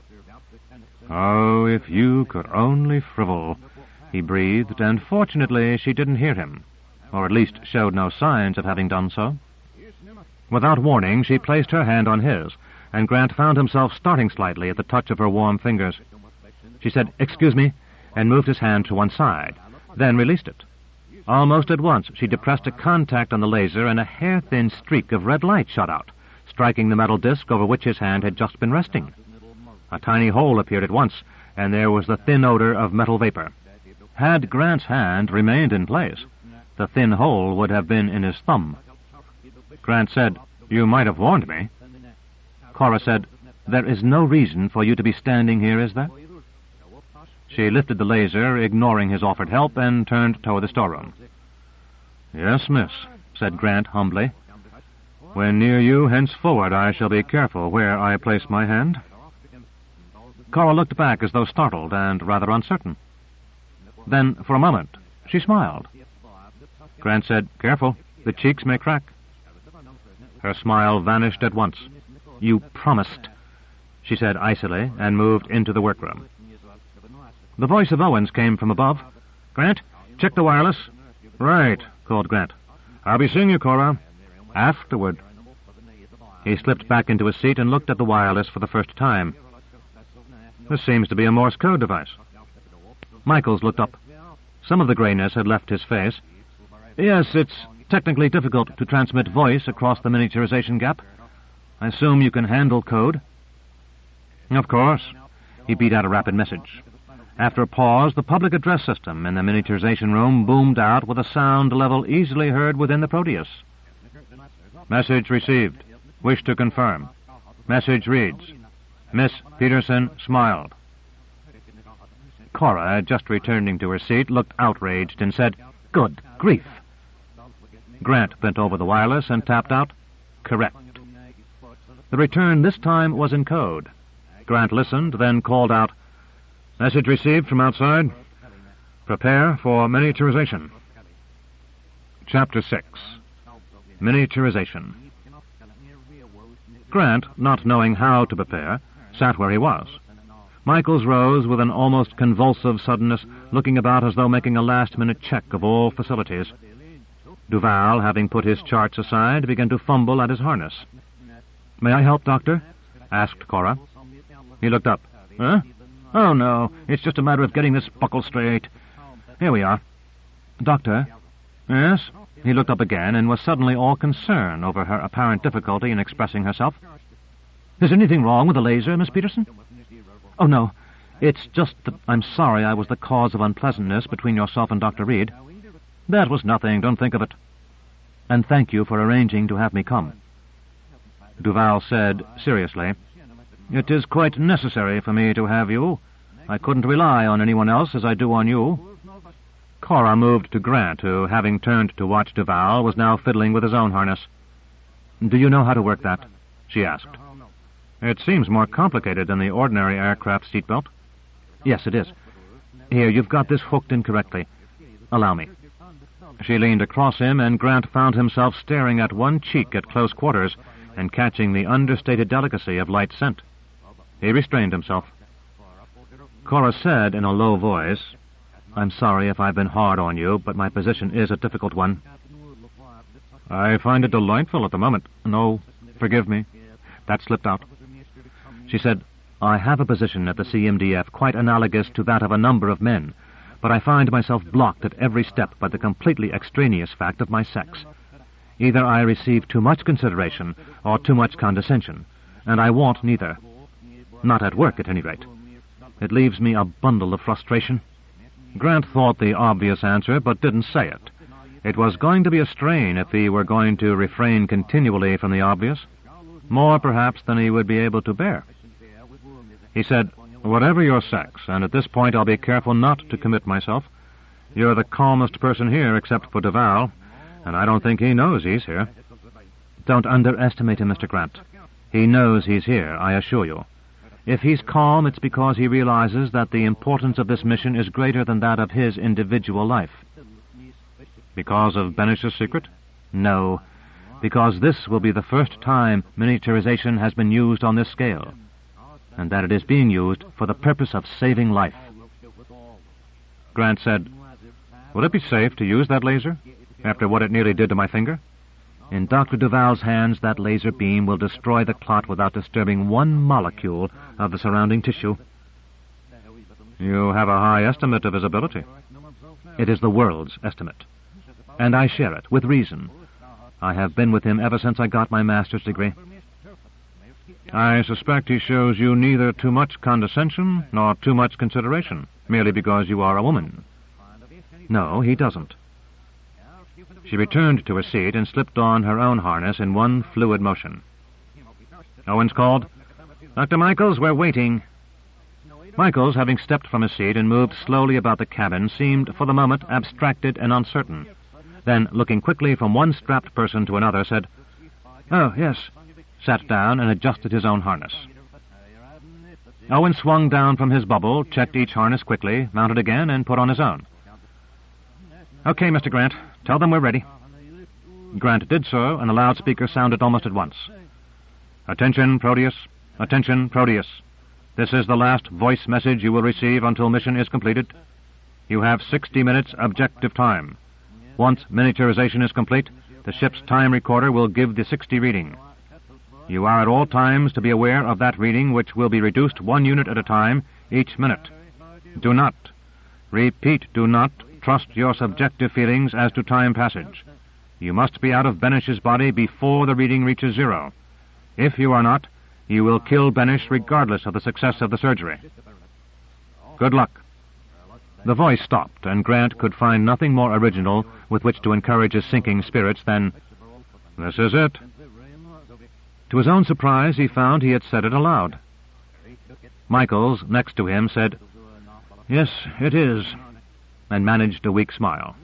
"Oh, if you could only frivol," he breathed, and fortunately she didn't hear him, or at least showed no signs of having done so. Without warning, she placed her hand on his, and Grant found himself starting slightly at the touch of her warm fingers. She said, "Excuse me," and moved his hand to one side, then released it. Almost at once, she depressed a contact on the laser, and a hair-thin streak of red light shot out, striking the metal disc over which his hand had just been resting. A tiny hole appeared at once, and there was the thin odor of metal vapor. Had Grant's hand remained in place, the thin hole would have been in his thumb. Grant said, "You might have warned me." Cora said, "There is no reason for you to be standing here, is there?" She lifted the laser, ignoring his offered help, and turned toward the storeroom. "Yes, miss," said Grant humbly. "When near you, henceforward, I shall be careful where I place my hand." Cora looked back as though startled and rather uncertain. Then, for a moment, she smiled. Grant said, "Careful, the cheeks may crack." Her smile vanished at once. "You promised," she said icily, and moved into the workroom. The voice of Owens came from above. "Grant, check the wireless." "Right," called Grant. "I'll be seeing you, Cora." "Afterward." He slipped back into his seat and looked at the wireless for the first time. "This seems to be a Morse code device." Michaels looked up. Some of the grayness had left his face. "Yes, it's technically difficult to transmit voice across the miniaturization gap. I assume you can handle code?" "Of course." He beat out a rapid message. After a pause, the public address system in the miniaturization room boomed out with a sound level easily heard within the Proteus. "Message received. Wish to confirm. Message reads, Miss Peterson smiled." Cora, just returning to her seat, looked outraged and said, "Good grief." Grant bent over the wireless and tapped out, "Correct." The return this time was in code. Grant listened, then called out, "Message received from outside. Prepare for miniaturization." Chapter 6. Miniaturization. Grant, not knowing how to prepare, sat where he was. Michaels rose with an almost convulsive suddenness, looking about as though making a last-minute check of all facilities. Duval, having put his charts aside, began to fumble at his harness. "May I help, Doctor?" asked Cora. He looked up. "Huh? Oh, no, it's just a matter of getting this buckle straight. Here we are." "Doctor?" "Yes?" He looked up again and was suddenly all concern over her apparent difficulty in expressing herself. "Is anything wrong with the laser, Miss Peterson?" "Oh, no. It's just that I'm sorry I was the cause of unpleasantness between yourself and Dr. Reed." "That was nothing. Don't think of it." "And thank you for arranging to have me come." Duval said seriously, It is quite necessary for me to have you. I couldn't rely on anyone else as I do on you. Cora moved to Grant, who, having turned to watch Duval, was now fiddling with his own harness. "Do you know how to work that?" she asked. "It seems more complicated than the ordinary aircraft seatbelt." "Yes, it is. Here, you've got this hooked incorrectly. Allow me." She leaned across him, and Grant found himself staring at one cheek at close quarters and catching the understated delicacy of light scent. He restrained himself. Cora said in a low voice, "I'm sorry if I've been hard on you, but my position is a difficult one." "I find it delightful at the moment. No, forgive me. That slipped out." She said, "I have a position at the CMDF quite analogous to that of a number of men, but I find myself blocked at every step by the completely extraneous fact of my sex. Either I receive too much consideration or too much condescension, and I want neither. Not at work, at any rate. It leaves me a bundle of frustration." Grant thought the obvious answer, but didn't say it. It was going to be a strain if he were going to refrain continually from the obvious, more perhaps than he would be able to bear. He said, "Whatever your sex, and at this point I'll be careful not to commit myself, you're the calmest person here except for Duval, and I don't think he knows he's here." "Don't underestimate him, Mr. Grant. He knows he's here, I assure you. If he's calm, it's because he realizes that the importance of this mission is greater than that of his individual life." "Because of Benish's secret?" "No, because this will be the first time miniaturization has been used on this scale, and that it is being used for the purpose of saving life." Grant said, "Would it be safe to use that laser, after what it nearly did to my finger?" "In Dr. Duval's hands, that laser beam will destroy the clot without disturbing one molecule of the surrounding tissue." "You have a high estimate of his ability." "It is the world's estimate, and I share it, with reason. I have been with him ever since I got my master's degree." "I suspect he shows you neither too much condescension nor too much consideration, merely because you are a woman." "No, he doesn't." She returned to her seat and slipped on her own harness in one fluid motion. Owens called, "Dr. Michaels, we're waiting." Michaels, having stepped from his seat and moved slowly about the cabin, seemed for the moment abstracted and uncertain. Then, looking quickly from one strapped person to another, said, "Oh, yes," sat down and adjusted his own harness. Owen swung down from his bubble, checked each harness quickly, mounted again, and put on his own. "Okay, Mr. Grant, tell them we're ready." Grant did so, and the loudspeaker sounded almost at once. "Attention, Proteus. Attention, Proteus. This is the last voice message you will receive until mission is completed. You have 60 minutes objective time. Once miniaturization is complete, the ship's time recorder will give the 60 reading. You are at all times to be aware of that reading, which will be reduced 1 unit at a time each minute. Do not, repeat, do not trust your subjective feelings as to time passage. You must be out of Benish's body before the reading reaches 0. If you are not, you will kill Benish regardless of the success of the surgery. Good luck." The voice stopped, and Grant could find nothing more original with which to encourage his sinking spirits than, "This is it." To his own surprise, he found he had said it aloud. Michaels, next to him, said, "Yes, it is," and managed a weak smile.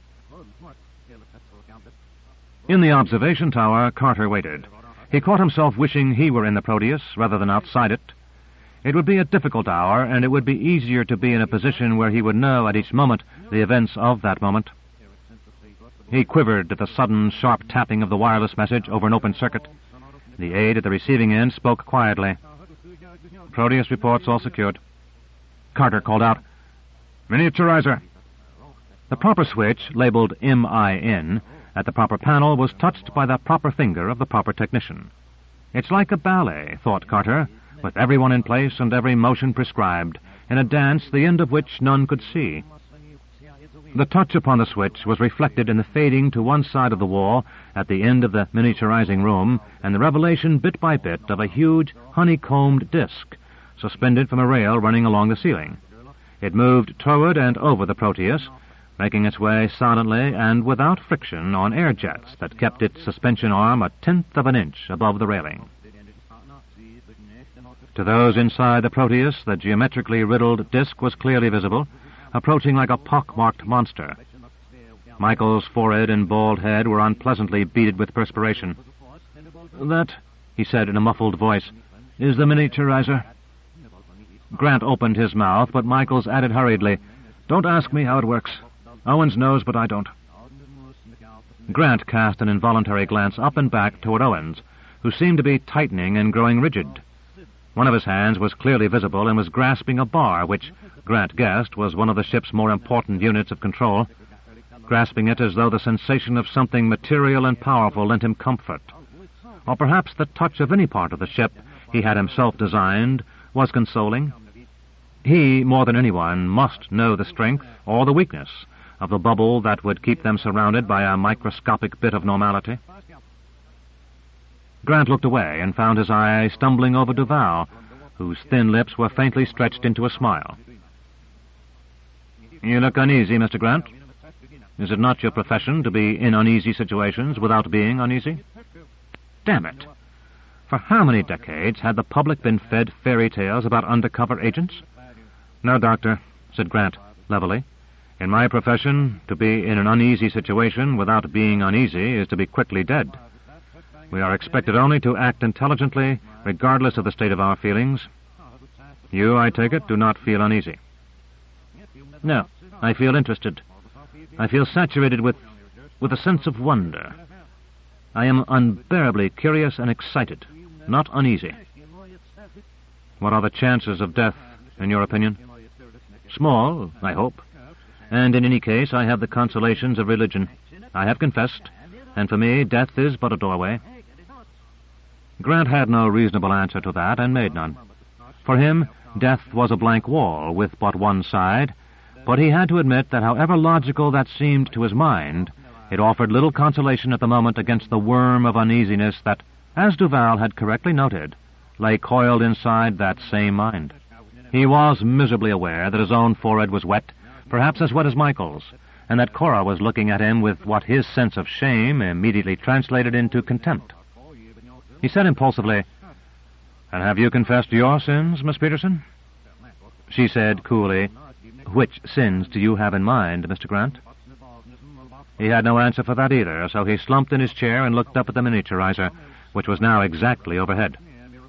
In the observation tower, Carter waited. He caught himself wishing he were in the Proteus rather than outside it. It would be a difficult hour, and it would be easier to be in a position where he would know at each moment the events of that moment. He quivered at the sudden, sharp tapping of the wireless message over an open circuit. The aide at the receiving end spoke quietly. "Proteus reports all secured." Carter called out, "Miniaturizer." The proper switch, labeled MIN, at the proper panel was touched by the proper finger of the proper technician. "It's like a ballet," thought Carter, with everyone in place and every motion prescribed, in a dance the end of which none could see. The touch upon the switch was reflected in the fading to one side of the wall at the end of the miniaturizing room, and the revelation bit by bit of a huge honeycombed disc suspended from a rail running along the ceiling. It moved toward and over the Proteus, making its way silently and without friction on air jets that kept its suspension arm 1/10 of an inch above the railing. To those inside the Proteus, the geometrically riddled disk was clearly visible, approaching like a pock-marked monster. Michael's forehead and bald head were unpleasantly beaded with perspiration. "That," he said in a muffled voice, "is the miniaturizer." Grant opened his mouth, but Michaels added hurriedly, "Don't ask me how it works. Owens knows, but I don't." Grant cast an involuntary glance up and back toward Owens, who seemed to be tightening and growing rigid. One of his hands was clearly visible and was grasping a bar, which, Grant guessed, was one of the ship's more important units of control, grasping it as though the sensation of something material and powerful lent him comfort. Or perhaps the touch of any part of the ship he had himself designed was consoling. He, more than anyone, must know the strength or the weakness of the bubble that would keep them surrounded by a microscopic bit of normality. Grant looked away and found his eye stumbling over Duval, whose thin lips were faintly stretched into a smile. "You look uneasy, Mr. Grant. Is it not your profession to be in uneasy situations without being uneasy?" Damn it! For how many decades had the public been fed fairy tales about undercover agents? "No, Doctor," said Grant levelly. "In my profession, to be in an uneasy situation without being uneasy is to be quickly dead. We are expected only to act intelligently, regardless of the state of our feelings. You, I take it, do not feel uneasy." "No, I feel interested. I feel saturated with a sense of wonder. I am unbearably curious and excited, not uneasy." "What are the chances of death, in your opinion?" "Small, I hope. And in any case, I have the consolations of religion. I have confessed, and for me, death is but a doorway." Grant had no reasonable answer to that, and made none. For him, death was a blank wall with but one side, but he had to admit that however logical that seemed to his mind, it offered little consolation at the moment against the worm of uneasiness that, as Duval had correctly noted, lay coiled inside that same mind. He was miserably aware that his own forehead was wet, perhaps as wet as Michael's, and that Cora was looking at him with what his sense of shame immediately translated into contempt. He said impulsively, "And have you confessed your sins, Miss Peterson?" She said coolly, "Which sins do you have in mind, Mr. Grant?" He had no answer for that either, so he slumped in his chair and looked up at the miniaturizer, which was now exactly overhead.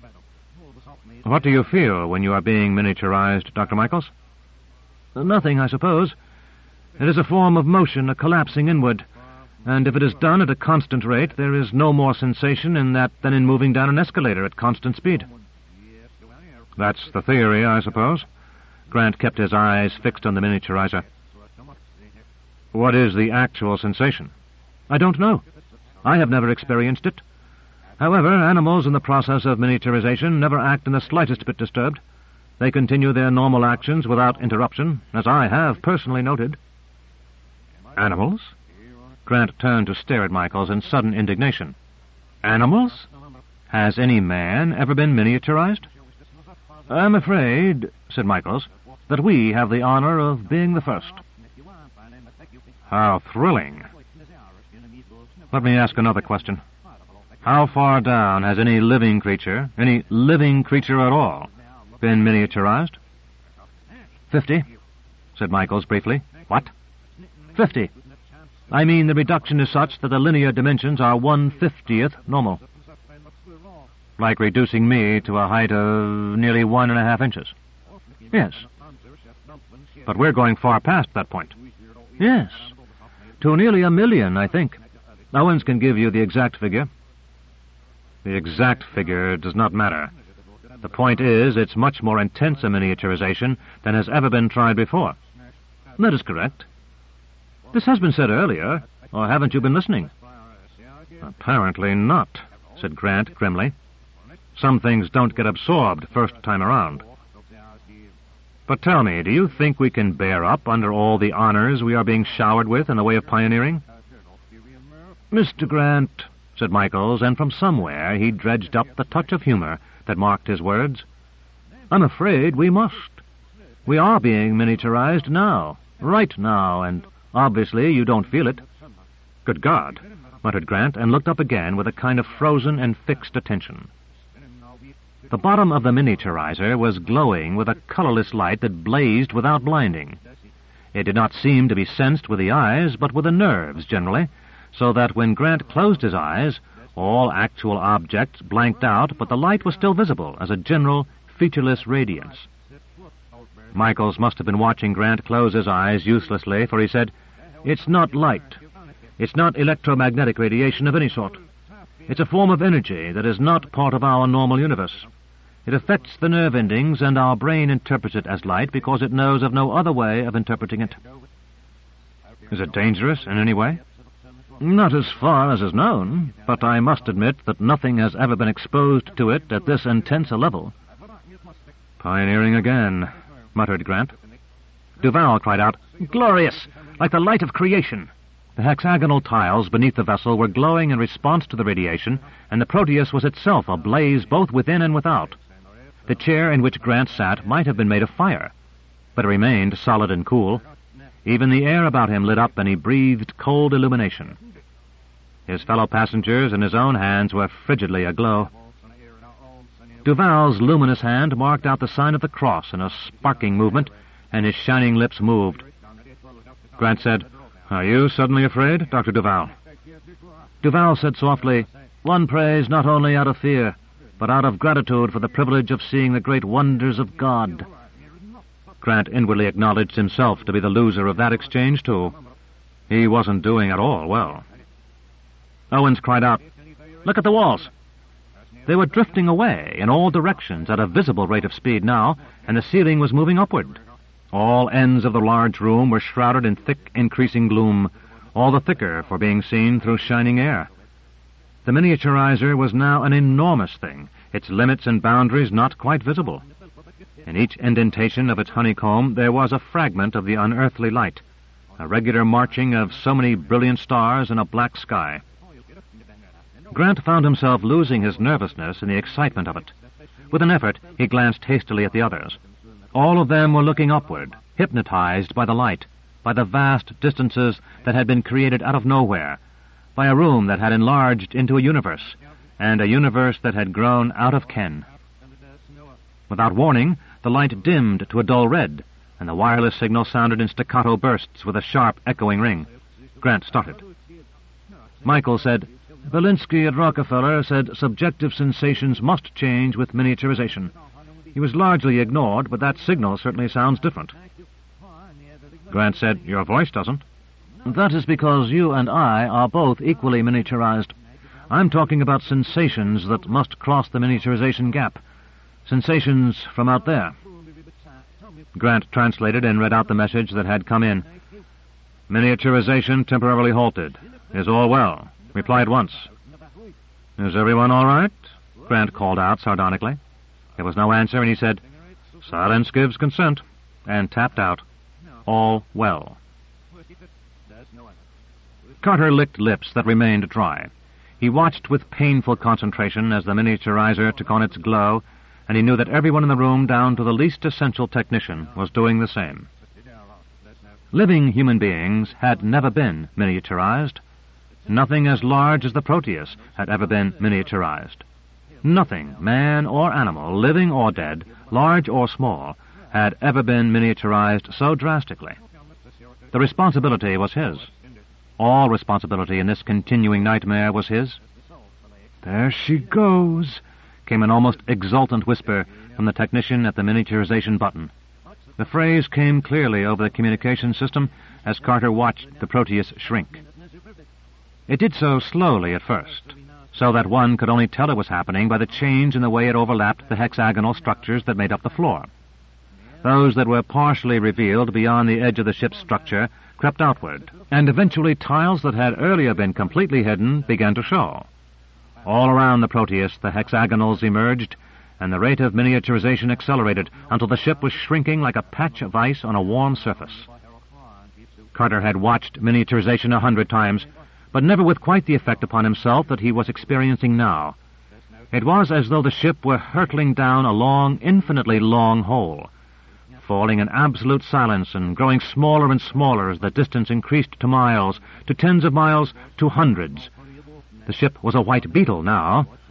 "What do you feel when you are being miniaturized, Dr. Michaels?" "Nothing, I suppose. It is a form of motion, a collapsing inward, and if it is done at a constant rate, there is no more sensation in that than in moving down an escalator at constant speed." "That's the theory, I suppose." Grant kept his eyes fixed on the miniaturizer. "What is the actual sensation?" "I don't know. I have never experienced it. However, animals in the process of miniaturization never act in the slightest bit disturbed. They continue their normal actions without interruption, as I have personally noted." "Animals?" Grant turned to stare at Michaels in sudden indignation. "Animals? Has any man ever been miniaturized?" "I'm afraid," said Michaels, "that we have the honor of being the first." "How thrilling. Let me ask another question. How far down has any living creature at all, been miniaturized?" 50, said Michaels briefly. "What?" 50. I mean the reduction is such that the linear dimensions are 1/50th normal. Like reducing me to a height of nearly 1.5 inches. Yes. But we're going far past that point. Yes. To nearly 1 million, I think. Owens can give you the exact figure. The exact figure does not matter. The point is, it's much more intense a miniaturization than has ever been tried before. That is correct. This has been said earlier, or haven't you been listening? Apparently not, said Grant grimly. Some things don't get absorbed first time around. But tell me, do you think we can bear up under all the honors we are being showered with in the way of pioneering? Mr. Grant, said Michaels, and from somewhere he dredged up the touch of humor that marked his words. I'm afraid we must. We are being miniaturized now, right now, and obviously you don't feel it. Good God, muttered Grant, and looked up again with a kind of frozen and fixed attention. The bottom of the miniaturizer was glowing with a colorless light that blazed without blinding. It did not seem to be sensed with the eyes, but with the nerves generally, so that when Grant closed his eyes, all actual objects blanked out, but the light was still visible as a general, featureless radiance. Michaels must have been watching Grant close his eyes uselessly, for he said, "It's not light. It's not electromagnetic radiation of any sort. It's a form of energy that is not part of our normal universe. It affects the nerve endings, and our brain interprets it as light because it knows of no other way of interpreting it." "Is it dangerous in any way?" "Not as far as is known, but I must admit that nothing has ever been exposed to it at this intense a level." "Pioneering again," muttered Grant. Duval cried out, "Glorious! Like the light of creation!" The hexagonal tiles beneath the vessel were glowing in response to the radiation, and the Proteus was itself ablaze both within and without. The chair in which Grant sat might have been made of fire, but it remained solid and cool. Even the air about him lit up, and he breathed cold illumination. His fellow passengers and his own hands were frigidly aglow. Duval's luminous hand marked out the sign of the cross in a sparking movement, and his shining lips moved. Grant said, "Are you suddenly afraid, Dr. Duval?" Duval said softly, "One prays not only out of fear, but out of gratitude for the privilege of seeing the great wonders of God." Grant inwardly acknowledged himself to be the loser of that exchange, too. He wasn't doing at all well. Owens cried out, "Look at the walls!" They were drifting away in all directions at a visible rate of speed now, and the ceiling was moving upward. All ends of the large room were shrouded in thick, increasing gloom, all the thicker for being seen through shining air. The miniaturizer was now an enormous thing, its limits and boundaries not quite visible. In each indentation of its honeycomb there was a fragment of the unearthly light, a regular marching of so many brilliant stars in a black sky. Grant found himself losing his nervousness in the excitement of it. With an effort, he glanced hastily at the others. All of them were looking upward, hypnotized by the light, by the vast distances that had been created out of nowhere, by a room that had enlarged into a universe, and a universe that had grown out of ken. Without warning, the light dimmed to a dull red, and the wireless signal sounded in staccato bursts with a sharp, echoing ring. Grant started. Michael said, "Velinsky at Rockefeller said subjective sensations must change with miniaturization. He was largely ignored, but that signal certainly sounds different." Grant said, "Your voice doesn't." "That is because you and I are both equally miniaturized. I'm talking about sensations that must cross the miniaturization gap. Sensations from out there." Grant translated and read out the message that had come in. "Miniaturization temporarily halted. Is all well. Reply at once." "Is everyone all right?" Grant called out sardonically. There was no answer, and he said, "Silence gives consent," and tapped out, "All well." Carter licked lips that remained dry. He watched with painful concentration as the miniaturizer took on its glow, and he knew that everyone in the room, down to the least essential technician, was doing the same. Living human beings had never been miniaturized. Nothing as large as the Proteus had ever been miniaturized. Nothing, man or animal, living or dead, large or small, had ever been miniaturized so drastically. The responsibility was his. All responsibility in this continuing nightmare was his. "There she goes," came an almost exultant whisper from the technician at the miniaturization button. The phrase came clearly over the communication system as Carter watched the Proteus shrink. It did so slowly at first, so that one could only tell it was happening by the change in the way it overlapped the hexagonal structures that made up the floor. Those that were partially revealed beyond the edge of the ship's structure crept outward, and eventually tiles that had earlier been completely hidden began to show. All around the Proteus the hexagonals emerged, and the rate of miniaturization accelerated until the ship was shrinking like a patch of ice on a warm surface. Carter had watched miniaturization 100 times, but never with quite the effect upon himself that he was experiencing now. It was as though the ship were hurtling down a long, infinitely long hole, falling in absolute silence and growing smaller and smaller as the distance increased to miles, to tens of miles, to hundreds. The ship was a white beetle now,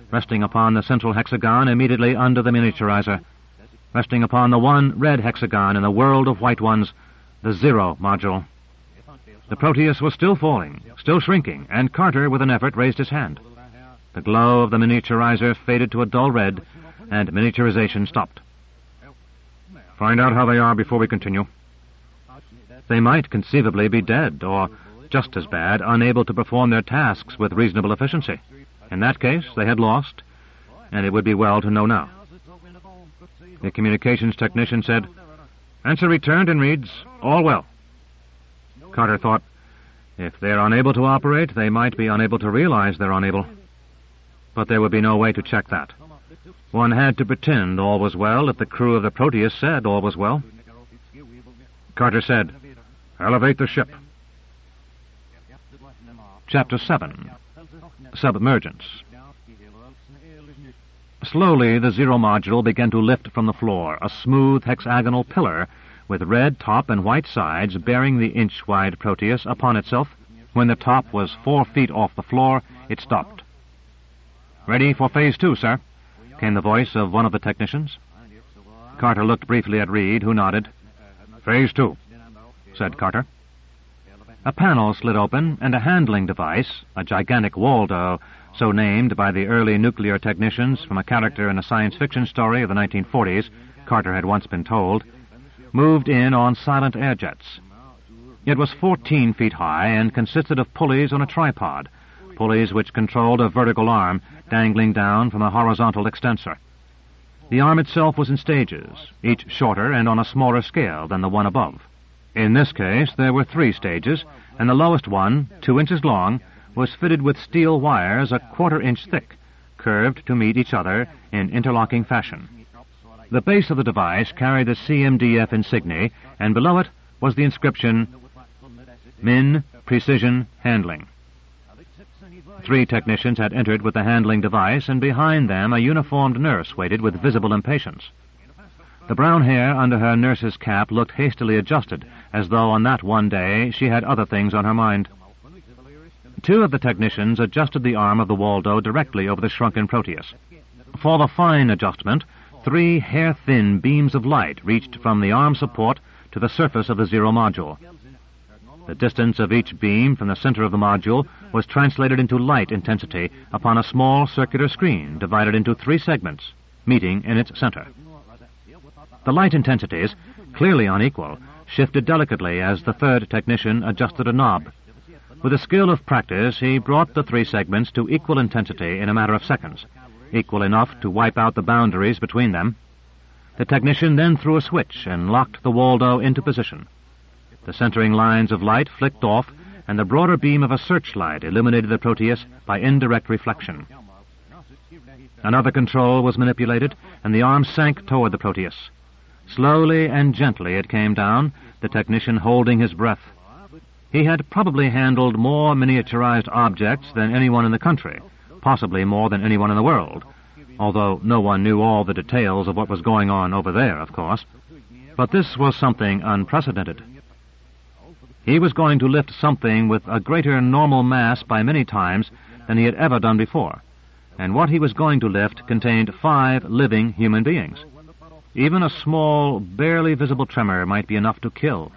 resting upon the central hexagon immediately under the miniaturizer, resting upon the one red hexagon in the world of white ones, the Zero module. The Proteus was still falling, still shrinking, and Carter, with an effort, raised his hand. The glow of the miniaturizer faded to a dull red, and miniaturization stopped. Find out how they are before we continue. They might conceivably be dead, or, just as bad, unable to perform their tasks with reasonable efficiency. In that case, they had lost, and it would be well to know now. The communications technician said, "Answer returned and reads, 'All well.'" Carter thought, if they're unable to operate, they might be unable to realize they're unable. But there would be no way to check that. One had to pretend all was well if the crew of the Proteus said all was well. Carter said, "Elevate the ship." Chapter 7. Submergence. Slowly, the Zero module began to lift from the floor, a smooth hexagonal pillar with red top and white sides bearing the inch-wide Proteus upon itself. When the top was 4 feet off the floor, it stopped. "Ready for Phase 2, sir," came the voice of one of the technicians. Carter looked briefly at Reed, who nodded. "Phase 2, said Carter. A panel slid open, and a handling device, a gigantic Waldo, so named by the early nuclear technicians from a character in a science fiction story of the 1940s, Carter had once been told, moved in on silent air jets. It was 14 feet high and consisted of pulleys on a tripod, pulleys which controlled a vertical arm dangling down from a horizontal extensor. The arm itself was in stages, each shorter and on a smaller scale than the one above. In this case, there were 3 stages, and the lowest one, 2 inches long, was fitted with steel wires a 1/4 inch thick, curved to meet each other in interlocking fashion. The base of the device carried the CMDF insignia, and below it was the inscription, "Min Precision Handling." 3 technicians had entered with the handling device, and behind them a uniformed nurse waited with visible impatience. The brown hair under her nurse's cap looked hastily adjusted, as though on that one day she had other things on her mind. 2 of the technicians adjusted the arm of the Waldo directly over the shrunken Proteus. For the fine adjustment, 3 hair-thin beams of light reached from the arm support to the surface of the Zero module. The distance of each beam from the center of the module was translated into light intensity upon a small circular screen divided into 3 segments, meeting in its center. The light intensities, clearly unequal, shifted delicately as the 3rd technician adjusted a knob. With the skill of practice, he brought the 3 segments to equal intensity in a matter of seconds, equal enough to wipe out the boundaries between them. The technician then threw a switch and locked the Waldo into position. The centering lines of light flicked off, and the broader beam of a searchlight illuminated the Proteus by indirect reflection. Another control was manipulated, and the arm sank toward the Proteus. Slowly and gently it came down, the technician holding his breath. He had probably handled more miniaturized objects than anyone in the country, possibly more than anyone in the world, although no one knew all the details of what was going on over there, of course. But this was something unprecedented. He was going to lift something with a greater normal mass by many times than he had ever done before, and what he was going to lift contained 5 living human beings. Even a small, barely visible tremor might be enough to kill.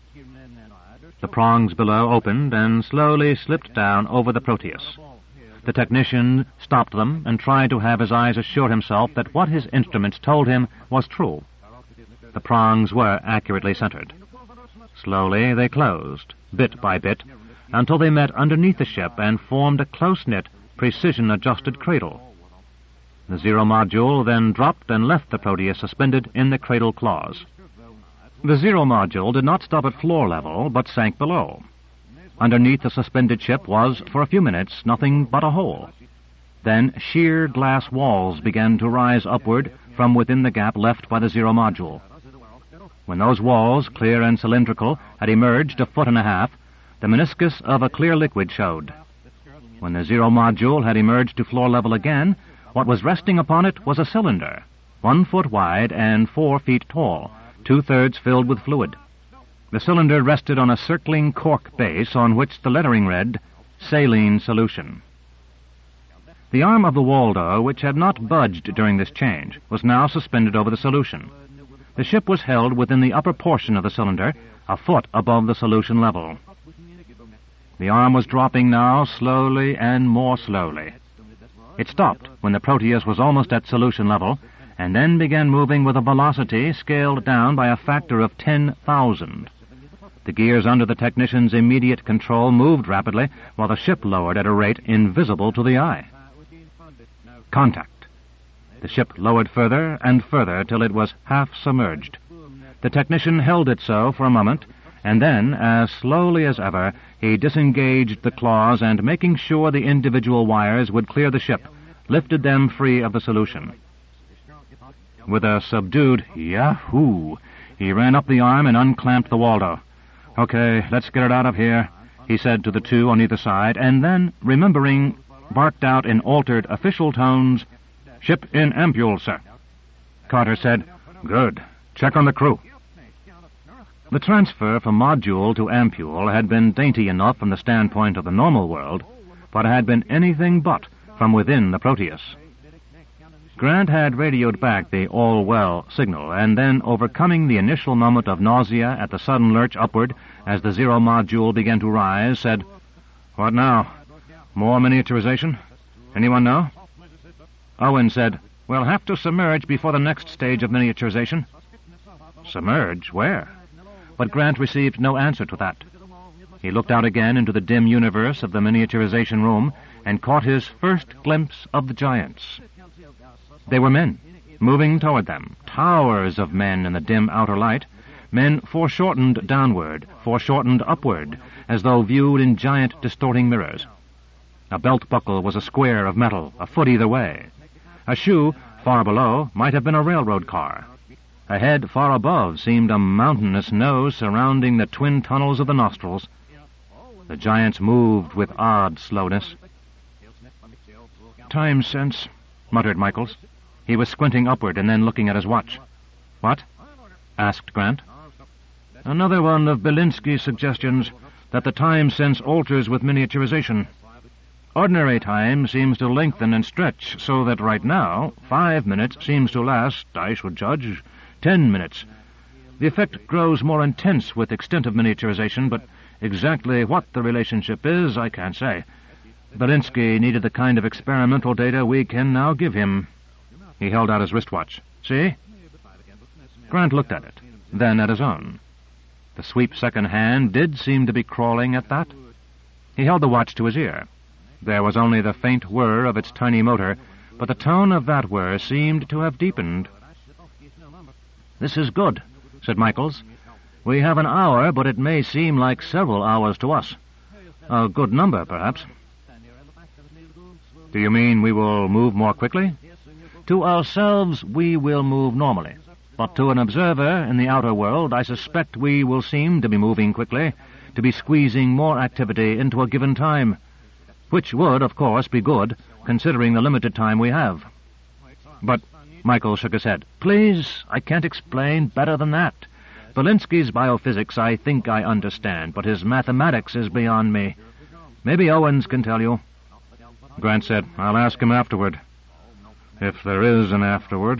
The prongs below opened and slowly slipped down over the Proteus. The technician stopped them and tried to have his eyes assure himself that what his instruments told him was true. The prongs were accurately centered. Slowly they closed, bit by bit, until they met underneath the ship and formed a close-knit, precision-adjusted cradle. The Zero module then dropped and left the Proteus suspended in the cradle claws. The Zero module did not stop at floor level, but sank below. Underneath the suspended ship was, for a few minutes, nothing but a hole. Then sheer glass walls began to rise upward from within the gap left by the Zero module. When those walls, clear and cylindrical, had emerged 1.5 feet, the meniscus of a clear liquid showed. When the Zero module had emerged to floor level again, what was resting upon it was a cylinder, 1 foot wide and 4 feet tall, 2/3 filled with fluid. The cylinder rested on a circling cork base on which the lettering read, "Saline Solution." The arm of the Waldo, which had not budged during this change, was now suspended over the solution. The ship was held within the upper portion of the cylinder, a foot above the solution level. The arm was dropping now, slowly and more slowly. It stopped when the Proteus was almost at solution level, and then began moving with a velocity scaled down by a factor of 10,000. The gears under the technician's immediate control moved rapidly, while the ship lowered at a rate invisible to the eye. Contact. The ship lowered further and further till it was half submerged. The technician held it so for a moment, and then, as slowly as ever, he disengaged the claws and, making sure the individual wires would clear the ship, lifted them free of the solution. With a subdued yahoo, he ran up the arm and unclamped the Waldo. "Okay, let's get it out of here," he said to the two on either side, and then, remembering, barked out in altered official tones, "Ship in ampule, sir." Carter said, "Good. Check on the crew." The transfer from module to ampule had been dainty enough from the standpoint of the normal world, but it had been anything but from within the Proteus. Grant had radioed back the all-well signal, and then, overcoming the initial moment of nausea at the sudden lurch upward as the Zero module began to rise, said, "What now? More miniaturization? Anyone know?" Owen said, "We'll have to submerge before the next stage of miniaturization." "Submerge? Where?" But Grant received no answer to that. He looked out again into the dim universe of the miniaturization room and caught his first glimpse of the giants. They were men, moving toward them, towers of men in the dim outer light, men foreshortened downward, foreshortened upward, as though viewed in giant distorting mirrors. A belt buckle was a square of metal, a foot either way. A shoe, far below, might have been a railroad car. A head far above seemed a mountainous nose surrounding the twin tunnels of the nostrils. The giants moved with odd slowness. "Time sense," muttered Michaels. He was squinting upward and then looking at his watch. "What?" asked Grant. "Another one of Belinsky's suggestions that the time sense alters with miniaturization. Ordinary time seems to lengthen and stretch, so that right now 5 minutes seems to last, I should judge, 10 minutes. The effect grows more intense with extent of miniaturization, but exactly what the relationship is, I can't say. Belinsky needed the kind of experimental data we can now give him." He held out his wristwatch. "See?" Grant looked at it, then at his own. The sweep second hand did seem to be crawling at that. He held the watch to his ear. There was only the faint whir of its tiny motor, but the tone of that whir seemed to have deepened. "This is good," said Michaels. "We have an hour, but it may seem like several hours to us. A good number, perhaps." "Do you mean we will move more quickly?" "To ourselves we will move normally, but to an observer in the outer world I suspect we will seem to be moving quickly, to be squeezing more activity into a given time, which would, of course, be good, considering the limited time we have." "But," Michael shook his head, "please, I can't explain better than that. Belinsky's biophysics I think I understand, but his mathematics is beyond me. Maybe Owens can tell you." Grant said, "I'll ask him afterward. If there is an afterward."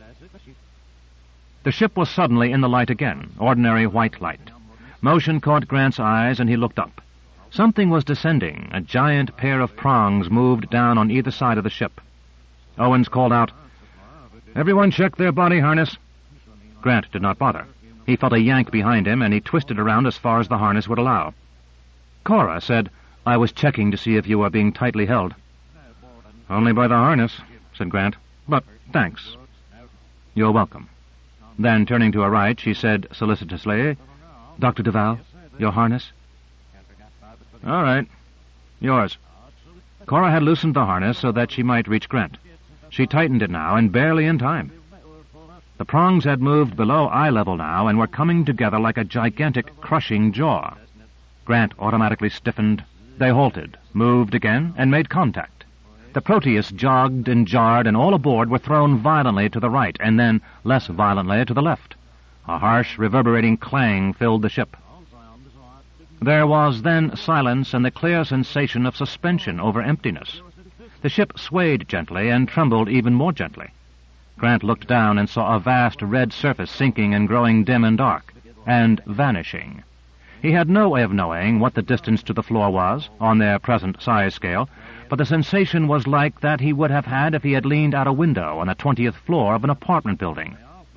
The ship was suddenly in the light again, ordinary white light. Motion caught Grant's eyes, and he looked up. Something was descending. A giant pair of prongs moved down on either side of the ship. Owens called out, "Everyone check their body harness." Grant did not bother. He felt a yank behind him, and he twisted around as far as the harness would allow. Cora said, "I was checking to see if you were being tightly held." "Only by the harness," said Grant. "But thanks." "You're welcome." Then, turning to her right, she said solicitously, "Dr. Duval, your harness?" "All right. Yours." Cora had loosened the harness so that she might reach Grant. She tightened it now, and barely in time. The prongs had moved below eye level now and were coming together like a gigantic crushing jaw. Grant automatically stiffened. They halted, moved again, and made contact. The Proteus jogged and jarred, and all aboard were thrown violently to the right, and then less violently to the left. A harsh, reverberating clang filled the ship. There was then silence and the clear sensation of suspension over emptiness. The ship swayed gently and trembled even more gently. Grant looked down and saw a vast red surface sinking and growing dim and dark, and vanishing. He had no way of knowing what the distance to the floor was, on their present size scale, but the sensation was like that he would have had if he had leaned out a window on the 20th floor of an apartment building.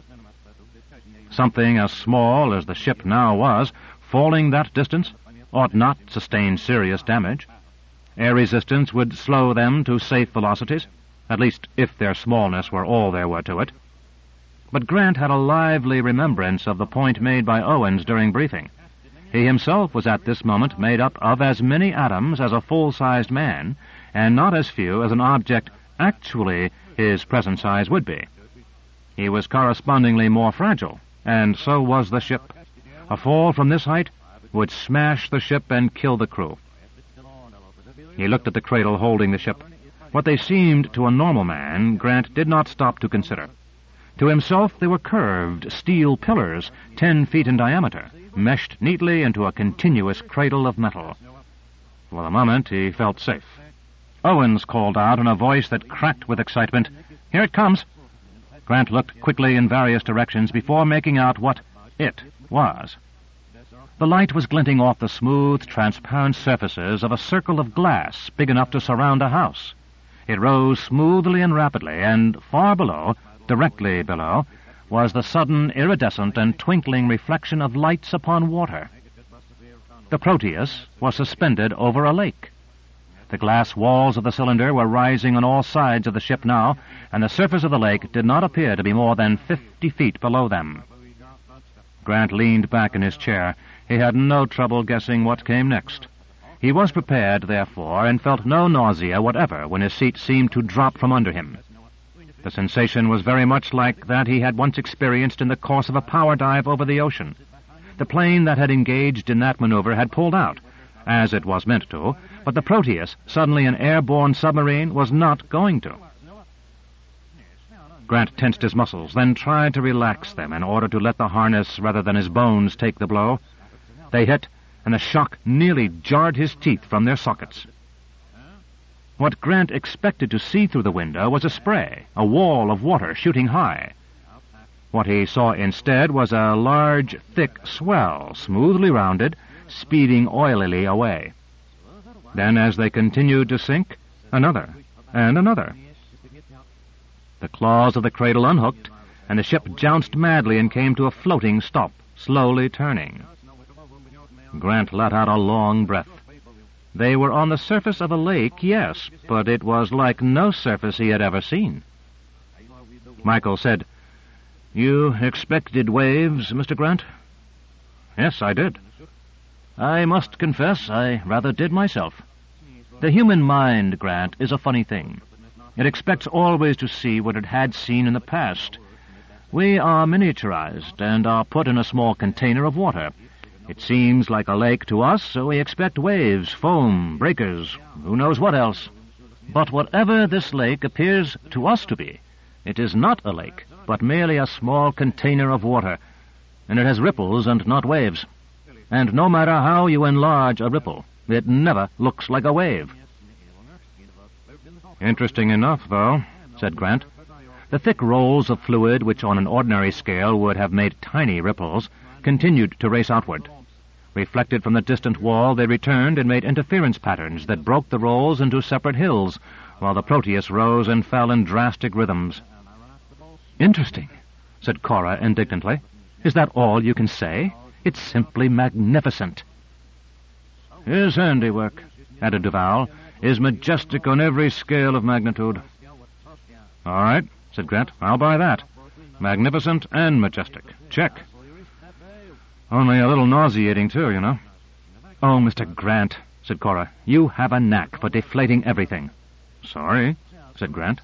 Something as small as the ship now was, falling that distance, ought not sustain serious damage. Air resistance would slow them to safe velocities, at least if their smallness were all there were to it. But Grant had a lively remembrance of the point made by Owens during briefing. He himself was at this moment made up of as many atoms as a full-sized man, and not as few as an object actually his present size would be. He was correspondingly more fragile, and so was the ship. A fall from this height would smash the ship and kill the crew. He looked at the cradle holding the ship. What they seemed to a normal man, Grant did not stop to consider. To himself they were curved steel pillars, 10 feet in diameter, meshed neatly into a continuous cradle of metal. For the moment he felt safe. Owens called out in a voice that cracked with excitement, "Here it comes!" Grant looked quickly in various directions before making out what it was. The light was glinting off the smooth, transparent surfaces of a circle of glass big enough to surround a house. It rose smoothly and rapidly, and far below, directly below, was the sudden iridescent and twinkling reflection of lights upon water. The Proteus was suspended over a lake. The glass walls of the cylinder were rising on all sides of the ship now, and the surface of the lake did not appear to be more than 50 feet below them. Grant leaned back in his chair. He had no trouble guessing what came next. He was prepared, therefore, and felt no nausea whatever when his seat seemed to drop from under him. The sensation was very much like that he had once experienced in the course of a power dive over the ocean. The plane that had engaged in that maneuver had pulled out, as it was meant to, but the Proteus, suddenly an airborne submarine, was not going to. Grant tensed his muscles, then tried to relax them in order to let the harness rather than his bones take the blow. They hit, and the shock nearly jarred his teeth from their sockets. What Grant expected to see through the window was a spray, a wall of water shooting high. What he saw instead was a large, thick swell, smoothly rounded, speeding oilily away. Then, as they continued to sink, another and another. The claws of the cradle unhooked, and the ship jounced madly and came to a floating stop, slowly turning. Grant let out a long breath. They were on the surface of a lake, yes, but it was like no surface he had ever seen. Michael said, "You expected waves, Mr. Grant?" "Yes, I did." "I must confess I rather did myself. The human mind, Grant, is a funny thing. It expects always to see what it had seen in the past. We are miniaturized and are put in a small container of water. It seems like a lake to us, so we expect waves, foam, breakers, who knows what else. But whatever this lake appears to us to be, it is not a lake, but merely a small container of water, and it has ripples and not waves. And no matter how you enlarge a ripple, it never looks like a wave." "Interesting enough, though," said Grant. The thick rolls of fluid, which on an ordinary scale would have made tiny ripples, continued to race outward. Reflected from the distant wall, they returned and made interference patterns that broke the rolls into separate hills, while the Proteus rose and fell in drastic rhythms. "Interesting," said Cora indignantly. "Is that all you can say? It's simply magnificent." "His handiwork," added Duval, "is majestic on every scale of magnitude." "All right," said Grant. "I'll buy that. Magnificent and majestic. Check. Only a little nauseating, too, you know." "Oh, Mr. Grant," said Cora, "you have a knack for deflating everything." "Sorry," said Grant.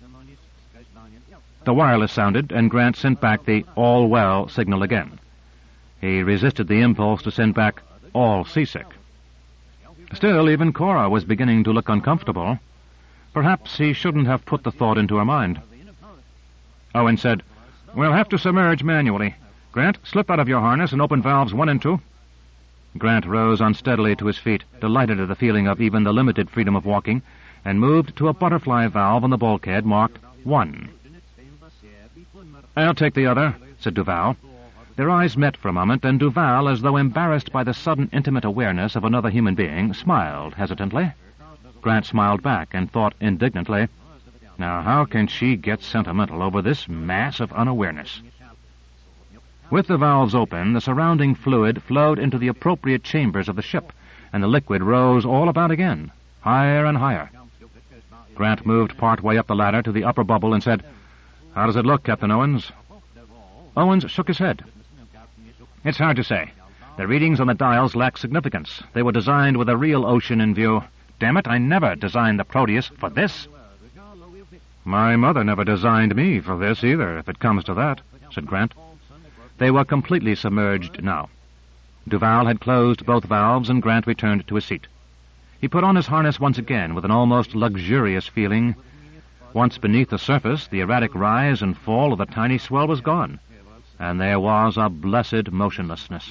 The wireless sounded, and Grant sent back the "all well" signal again. He resisted the impulse to send back "all seasick." Still, even Cora was beginning to look uncomfortable. Perhaps he shouldn't have put the thought into her mind. Owen said, "We'll have to submerge manually. Grant, slip out of your harness and open valves 1 and 2. Grant rose unsteadily to his feet, delighted at the feeling of even the limited freedom of walking. and moved to a butterfly valve on the bulkhead marked 1. "I'll take the other," said Duval. Their eyes met for a moment, and Duval, as though embarrassed by the sudden intimate awareness of another human being, smiled hesitantly. Grant smiled back and thought indignantly, "Now how can she get sentimental over this mass of unawareness?" With the valves open, the surrounding fluid flowed into the appropriate chambers of the ship, and the liquid rose all about again, higher and higher. Grant moved part way up the ladder to the upper bubble and said, "How does it look, Captain Owens?" Owens shook his head. "It's hard to say. The readings on the dials lack significance. They were designed with a real ocean in view. Damn it, I never designed the Proteus for this." "My mother never designed me for this either, if it comes to that," said Grant. They were completely submerged now. Duval had closed both valves, and Grant returned to his seat. He put on his harness once again with an almost luxurious feeling. Once beneath the surface, the erratic rise and fall of the tiny swell was gone, and there was a blessed motionlessness.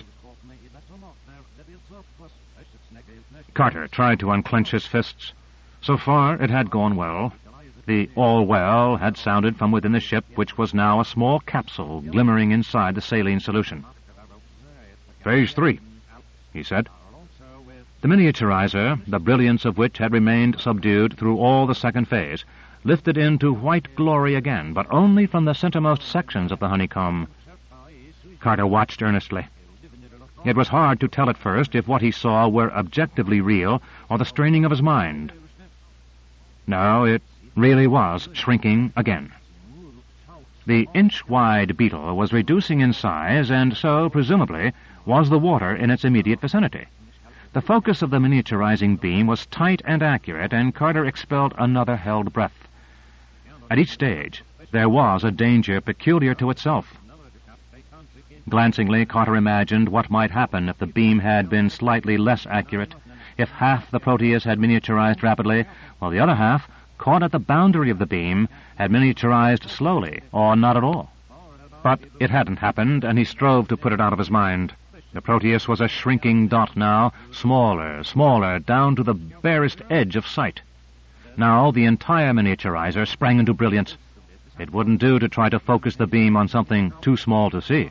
Carter tried to unclench his fists. So far, it had gone well. The "all well" had sounded from within the ship, which was now a small capsule glimmering inside the saline solution. "Phase 3, he said. The miniaturizer, the brilliance of which had remained subdued through all the second phase, lifted into white glory again, but only from the centermost sections of the honeycomb. Carter watched earnestly. It was hard to tell at first if what he saw were objectively real or the straining of his mind. No, it really was shrinking again. The inch-wide beetle was reducing in size, and so, presumably, was the water in its immediate vicinity. The focus of the miniaturizing beam was tight and accurate, and Carter expelled another held breath. At each stage, there was a danger peculiar to itself. Glancingly, Carter imagined what might happen if the beam had been slightly less accurate, if half the Proteus had miniaturized rapidly, while the other half, caught at the boundary of the beam, had miniaturized slowly, or not at all. But it hadn't happened, and he strove to put it out of his mind. The Proteus was a shrinking dot now, smaller, smaller, down to the barest edge of sight. Now the entire miniaturizer sprang into brilliance. It wouldn't do to try to focus the beam on something too small to see.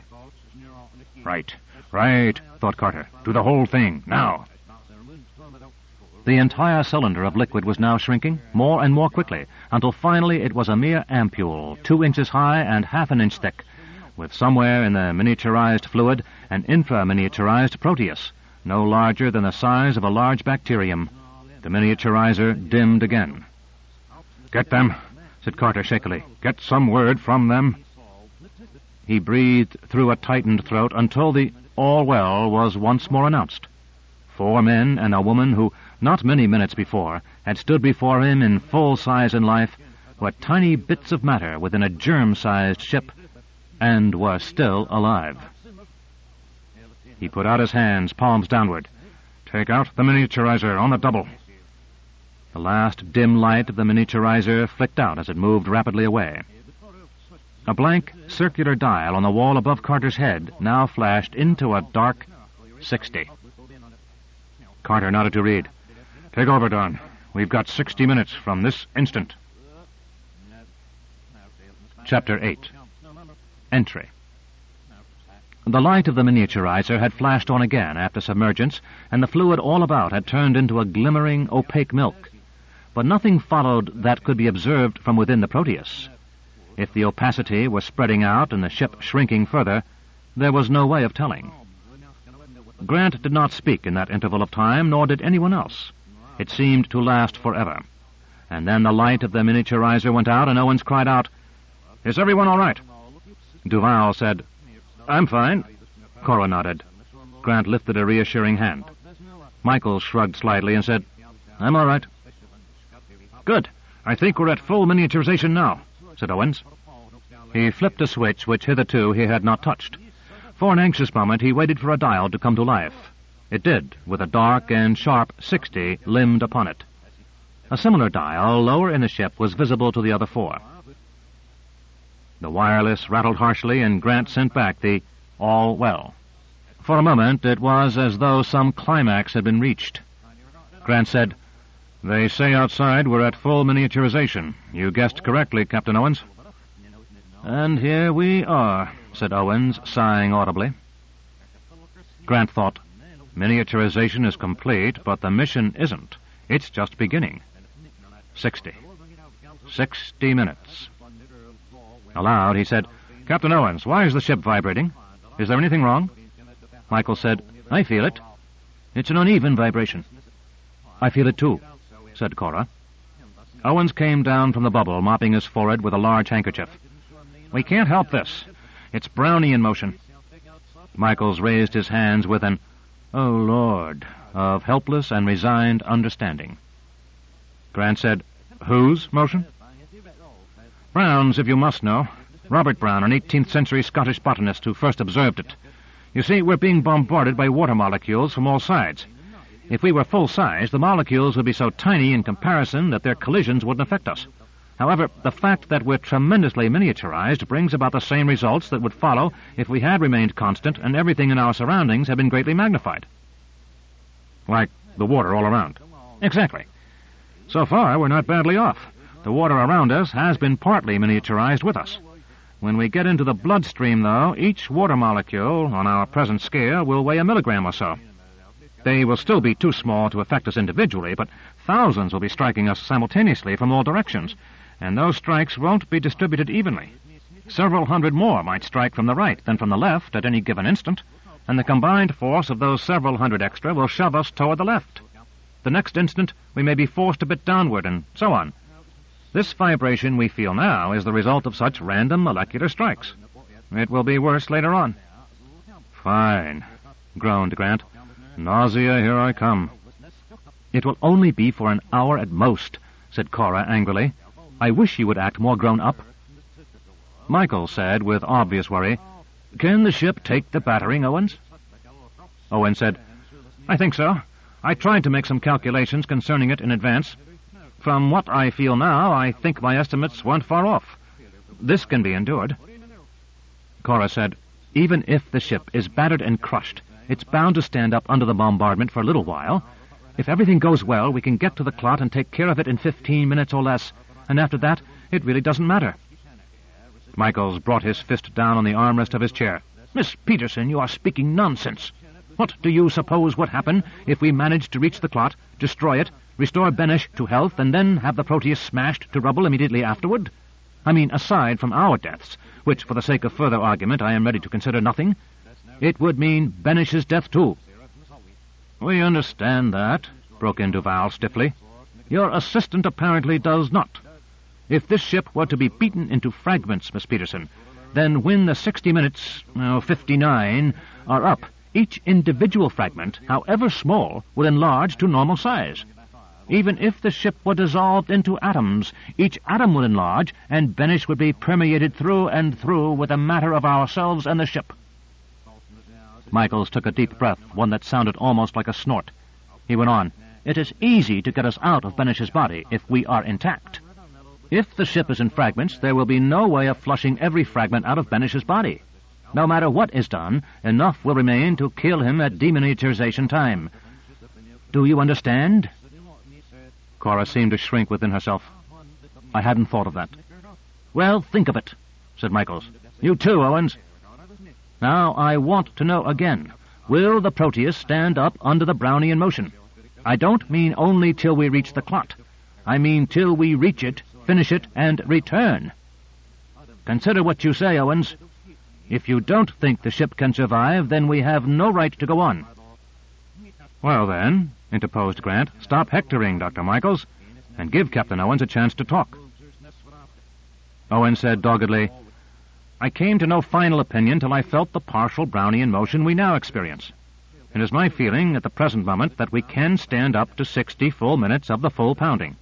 Right, thought Carter. Do the whole thing, now. The entire cylinder of liquid was now shrinking, more and more quickly, until finally it was a mere ampule, 2 inches high and half an inch thick, with somewhere in the miniaturized fluid an infra-miniaturized Proteus, no larger than the size of a large bacterium. The miniaturizer dimmed again. "Get them," said Carter shakily. "Get some word from them." He breathed through a tightened throat until the "all well" was once more announced. 4 men and a woman who, not many minutes before, had stood before him in full size in life, were tiny bits of matter within a germ-sized ship, and were still alive. He put out his hands, palms downward. "Take out the miniaturizer on the double." The last dim light of the miniaturizer flicked out as it moved rapidly away. A blank, circular dial on the wall above Carter's head now flashed into a dark 60. Carter nodded to Reed. "Take over, Don. We've got 60 minutes from this instant." Chapter 8. Entry. The light of the miniaturizer had flashed on again after submergence, and the fluid all about had turned into a glimmering, opaque milk. But nothing followed that could be observed from within the Proteus. If the opacity were spreading out and the ship shrinking further, there was no way of telling. Grant did not speak in that interval of time, nor did anyone else. It seemed to last forever. And then the light of the miniaturizer went out, and Owens cried out, "Is everyone all right?" Duval said, "I'm fine." Cora nodded. Grant lifted a reassuring hand. Michael shrugged slightly and said, "I'm all right." "Good. I think we're at full miniaturization now," said Owens. He flipped a switch which hitherto he had not touched. For an anxious moment he waited for a dial to come to life. It did, with a dark and sharp 60 limned upon it. A similar dial, lower in the ship, was visible to the other 4. The wireless rattled harshly, and Grant sent back the "all well." For a moment it was as though some climax had been reached. Grant said, They say outside we're at full miniaturization. You guessed correctly, Captain Owens. And here we are, said Owens, sighing audibly. Grant thought, miniaturization is complete, but the mission isn't. It's just beginning. 60 minutes. Aloud, he said, Captain Owens, why is the ship vibrating? Is there anything wrong? Michael said, I feel it. It's an uneven vibration. I feel it too, said Cora. Owens came down from the bubble, mopping his forehead with a large handkerchief. We can't help this. It's Brownian motion. Michaels raised his hands with an, "Oh, Lord," of helpless and resigned understanding. Grant said, Whose motion? Brown's, if you must know. Robert Brown, an 18th century Scottish botanist who first observed it. You see, we're being bombarded by water molecules from all sides. If we were full-size, the molecules would be so tiny in comparison that their collisions wouldn't affect us. However, the fact that we're tremendously miniaturized brings about the same results that would follow if we had remained constant and everything in our surroundings had been greatly magnified. Like the water all around. Exactly. So far, we're not badly off. The water around us has been partly miniaturized with us. When we get into the bloodstream, though, each water molecule on our present scale will weigh 1 milligram or so. They will still be too small to affect us individually, but thousands will be striking us simultaneously from all directions, and those strikes won't be distributed evenly. Several hundred more might strike from the right than from the left at any given instant, and the combined force of those several hundred extra will shove us toward the left. The next instant, we may be forced a bit downward, and so on. This vibration we feel now is the result of such random molecular strikes. It will be worse later on. Fine, groaned Grant. Nausea, here I come. It will only be for an hour at most, said Cora angrily. I wish you would act more grown up. Michael said with obvious worry, Can the ship take the battering, Owens? Owens said, I think so. I tried to make some calculations concerning it in advance. From what I feel now, I think my estimates weren't far off. This can be endured. Cora said, Even if the ship is battered and crushed, it's bound to stand up under the bombardment for a little while. If everything goes well, we can get to the clot and take care of it in 15 minutes or less, and after that, it really doesn't matter. Michaels brought his fist down on the armrest of his chair. Miss Peterson, you are speaking nonsense. What do you suppose would happen if we managed to reach the clot, destroy it, restore Benesch to health, and then have the Proteus smashed to rubble immediately afterward? I mean, aside from our deaths, which, for the sake of further argument, I am ready to consider nothing, it would mean Benesch's death, too. We understand that, broke in Duval stiffly. Your assistant apparently does not. If this ship were to be beaten into fragments, Miss Peterson, then when the 60 minutes, 59, are up, each individual fragment, however small, will enlarge to normal size. Even if the ship were dissolved into atoms, each atom would enlarge, and Benesch would be permeated through and through with a matter of ourselves and the ship. Michaels took a deep breath, one that sounded almost like a snort. He went on, It is easy to get us out of Benesch's body if we are intact. If the ship is in fragments, there will be no way of flushing every fragment out of Benesch's body. No matter what is done, enough will remain to kill him at deminiaturization time. Do you understand? Cora seemed to shrink within herself. I hadn't thought of that. Well, think of it, said Michaels. You too, Owens. Now, I want to know again, will the Proteus stand up under the Brownian motion? I don't mean only till we reach the clot. I mean till we reach it, finish it, and return. Consider what you say, Owens. If you don't think the ship can survive, then we have no right to go on. Well, then, interposed Grant, stop hectoring, Dr. Michaels, and give Captain Owens a chance to talk. Owens said doggedly, I came to no final opinion till I felt the partial Brownian motion we now experience. It is my feeling at the present moment that we can stand up to 60 full minutes of the full pounding.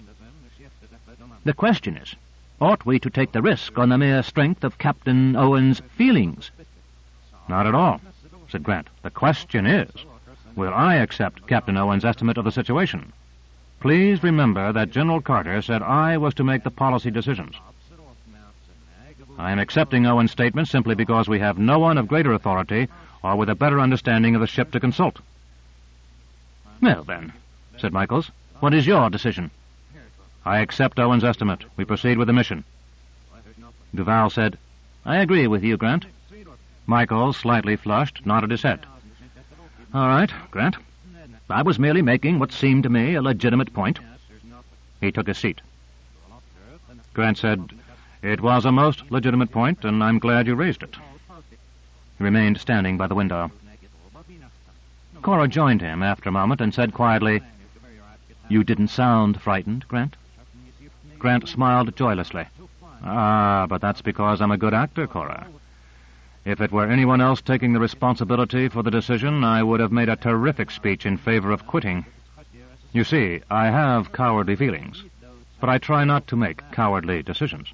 The question is, ought we to take the risk on the mere strength of Captain Owens' feelings? Not at all, said Grant. The question is, will I accept Captain Owens' estimate of the situation? Please remember that General Carter said I was to make the policy decisions. I am accepting Owens' statement simply because we have no one of greater authority or with a better understanding of the ship to consult. Well, then, said Michaels, What is your decision? I accept Owen's estimate. We proceed with the mission. Duval said, I agree with you, Grant. Michael, slightly flushed, nodded his head. All right, Grant. I was merely making what seemed to me a legitimate point. He took a seat. Grant said, It was a most legitimate point, and I'm glad you raised it. He remained standing by the window. Cora joined him after a moment and said quietly, You didn't sound frightened, Grant? Grant smiled joylessly. But that's because I'm a good actor, Cora. If it were anyone else taking the responsibility for the decision, I would have made a terrific speech in favor of quitting. You see, I have cowardly feelings, but I try not to make cowardly decisions.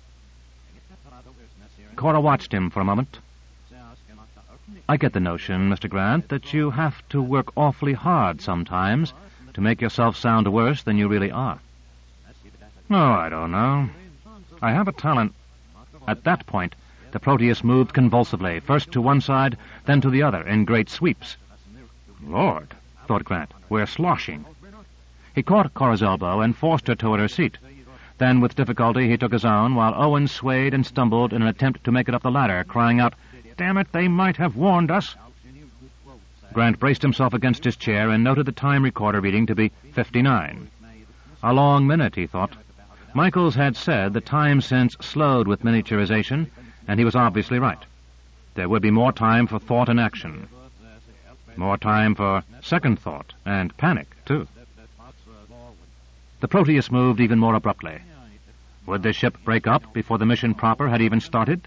Cora watched him for a moment. I get the notion, Mr. Grant, that you have to work awfully hard sometimes to make yourself sound worse than you really are. Oh, I don't know. I have a talent. At that point, the Proteus moved convulsively, first to one side, then to the other, in great sweeps. Lord, thought Grant, we're sloshing. He caught Cora's elbow and forced her toward her seat. Then, with difficulty, he took his own, while Owen swayed and stumbled in an attempt to make it up the ladder, crying out, Damn it, they might have warned us. Grant braced himself against his chair and noted the time recorder reading to be 59. A long minute, he thought. Michaels had said the time sense slowed with miniaturization, and he was obviously right. There would be more time for thought and action. More time for second thought and panic, too. The Proteus moved even more abruptly. Would the ship break up before the mission proper had even started?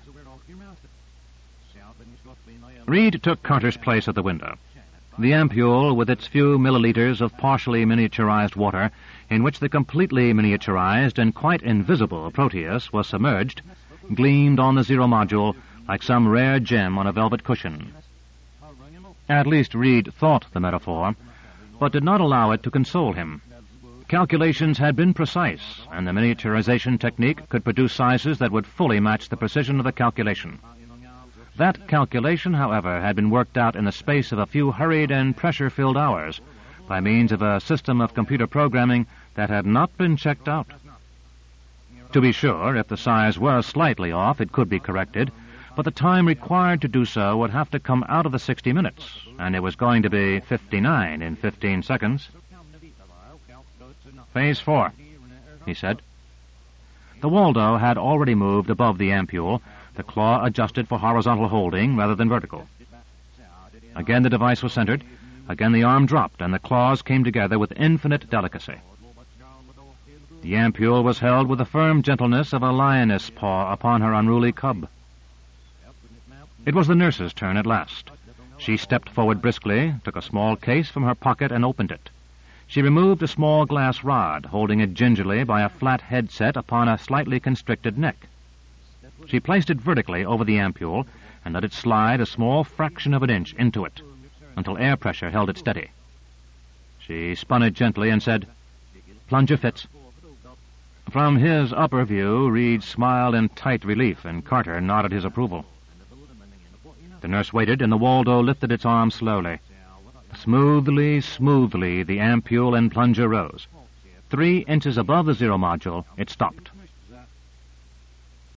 Reed took Carter's place at the window. The ampule, with its few milliliters of partially miniaturized water, in which the completely miniaturized and quite invisible Proteus was submerged, gleamed on the Zero module like some rare gem on a velvet cushion. At least Reed thought the metaphor, but did not allow it to console him. Calculations had been precise, and the miniaturization technique could produce sizes that would fully match the precision of the calculation. That calculation, however, had been worked out in the space of a few hurried and pressure-filled hours by means of a system of computer programming that had not been checked out. To be sure, if the size were slightly off, it could be corrected, but the time required to do so would have to come out of the 60 minutes, and it was going to be 59 in 15 seconds. Phase 4, he said. The Waldo had already moved above the ampule, the claw adjusted for horizontal holding rather than vertical. Again the device was centered, again the arm dropped, and the claws came together with infinite delicacy. The ampule was held with the firm gentleness of a lioness paw upon her unruly cub. It was the nurse's turn at last. She stepped forward briskly, took a small case from her pocket, and opened it. She removed a small glass rod, holding it gingerly by a flat headset upon a slightly constricted neck. She placed it vertically over the ampule and let it slide a small fraction of an inch into it, until air pressure held it steady. She spun it gently and said, "Plunger fits." From his upper view, Reed smiled in tight relief, and Carter nodded his approval. The nurse waited, and the Waldo lifted its arm slowly. Smoothly, the ampule and plunger rose. 3 inches above the Zero module, it stopped.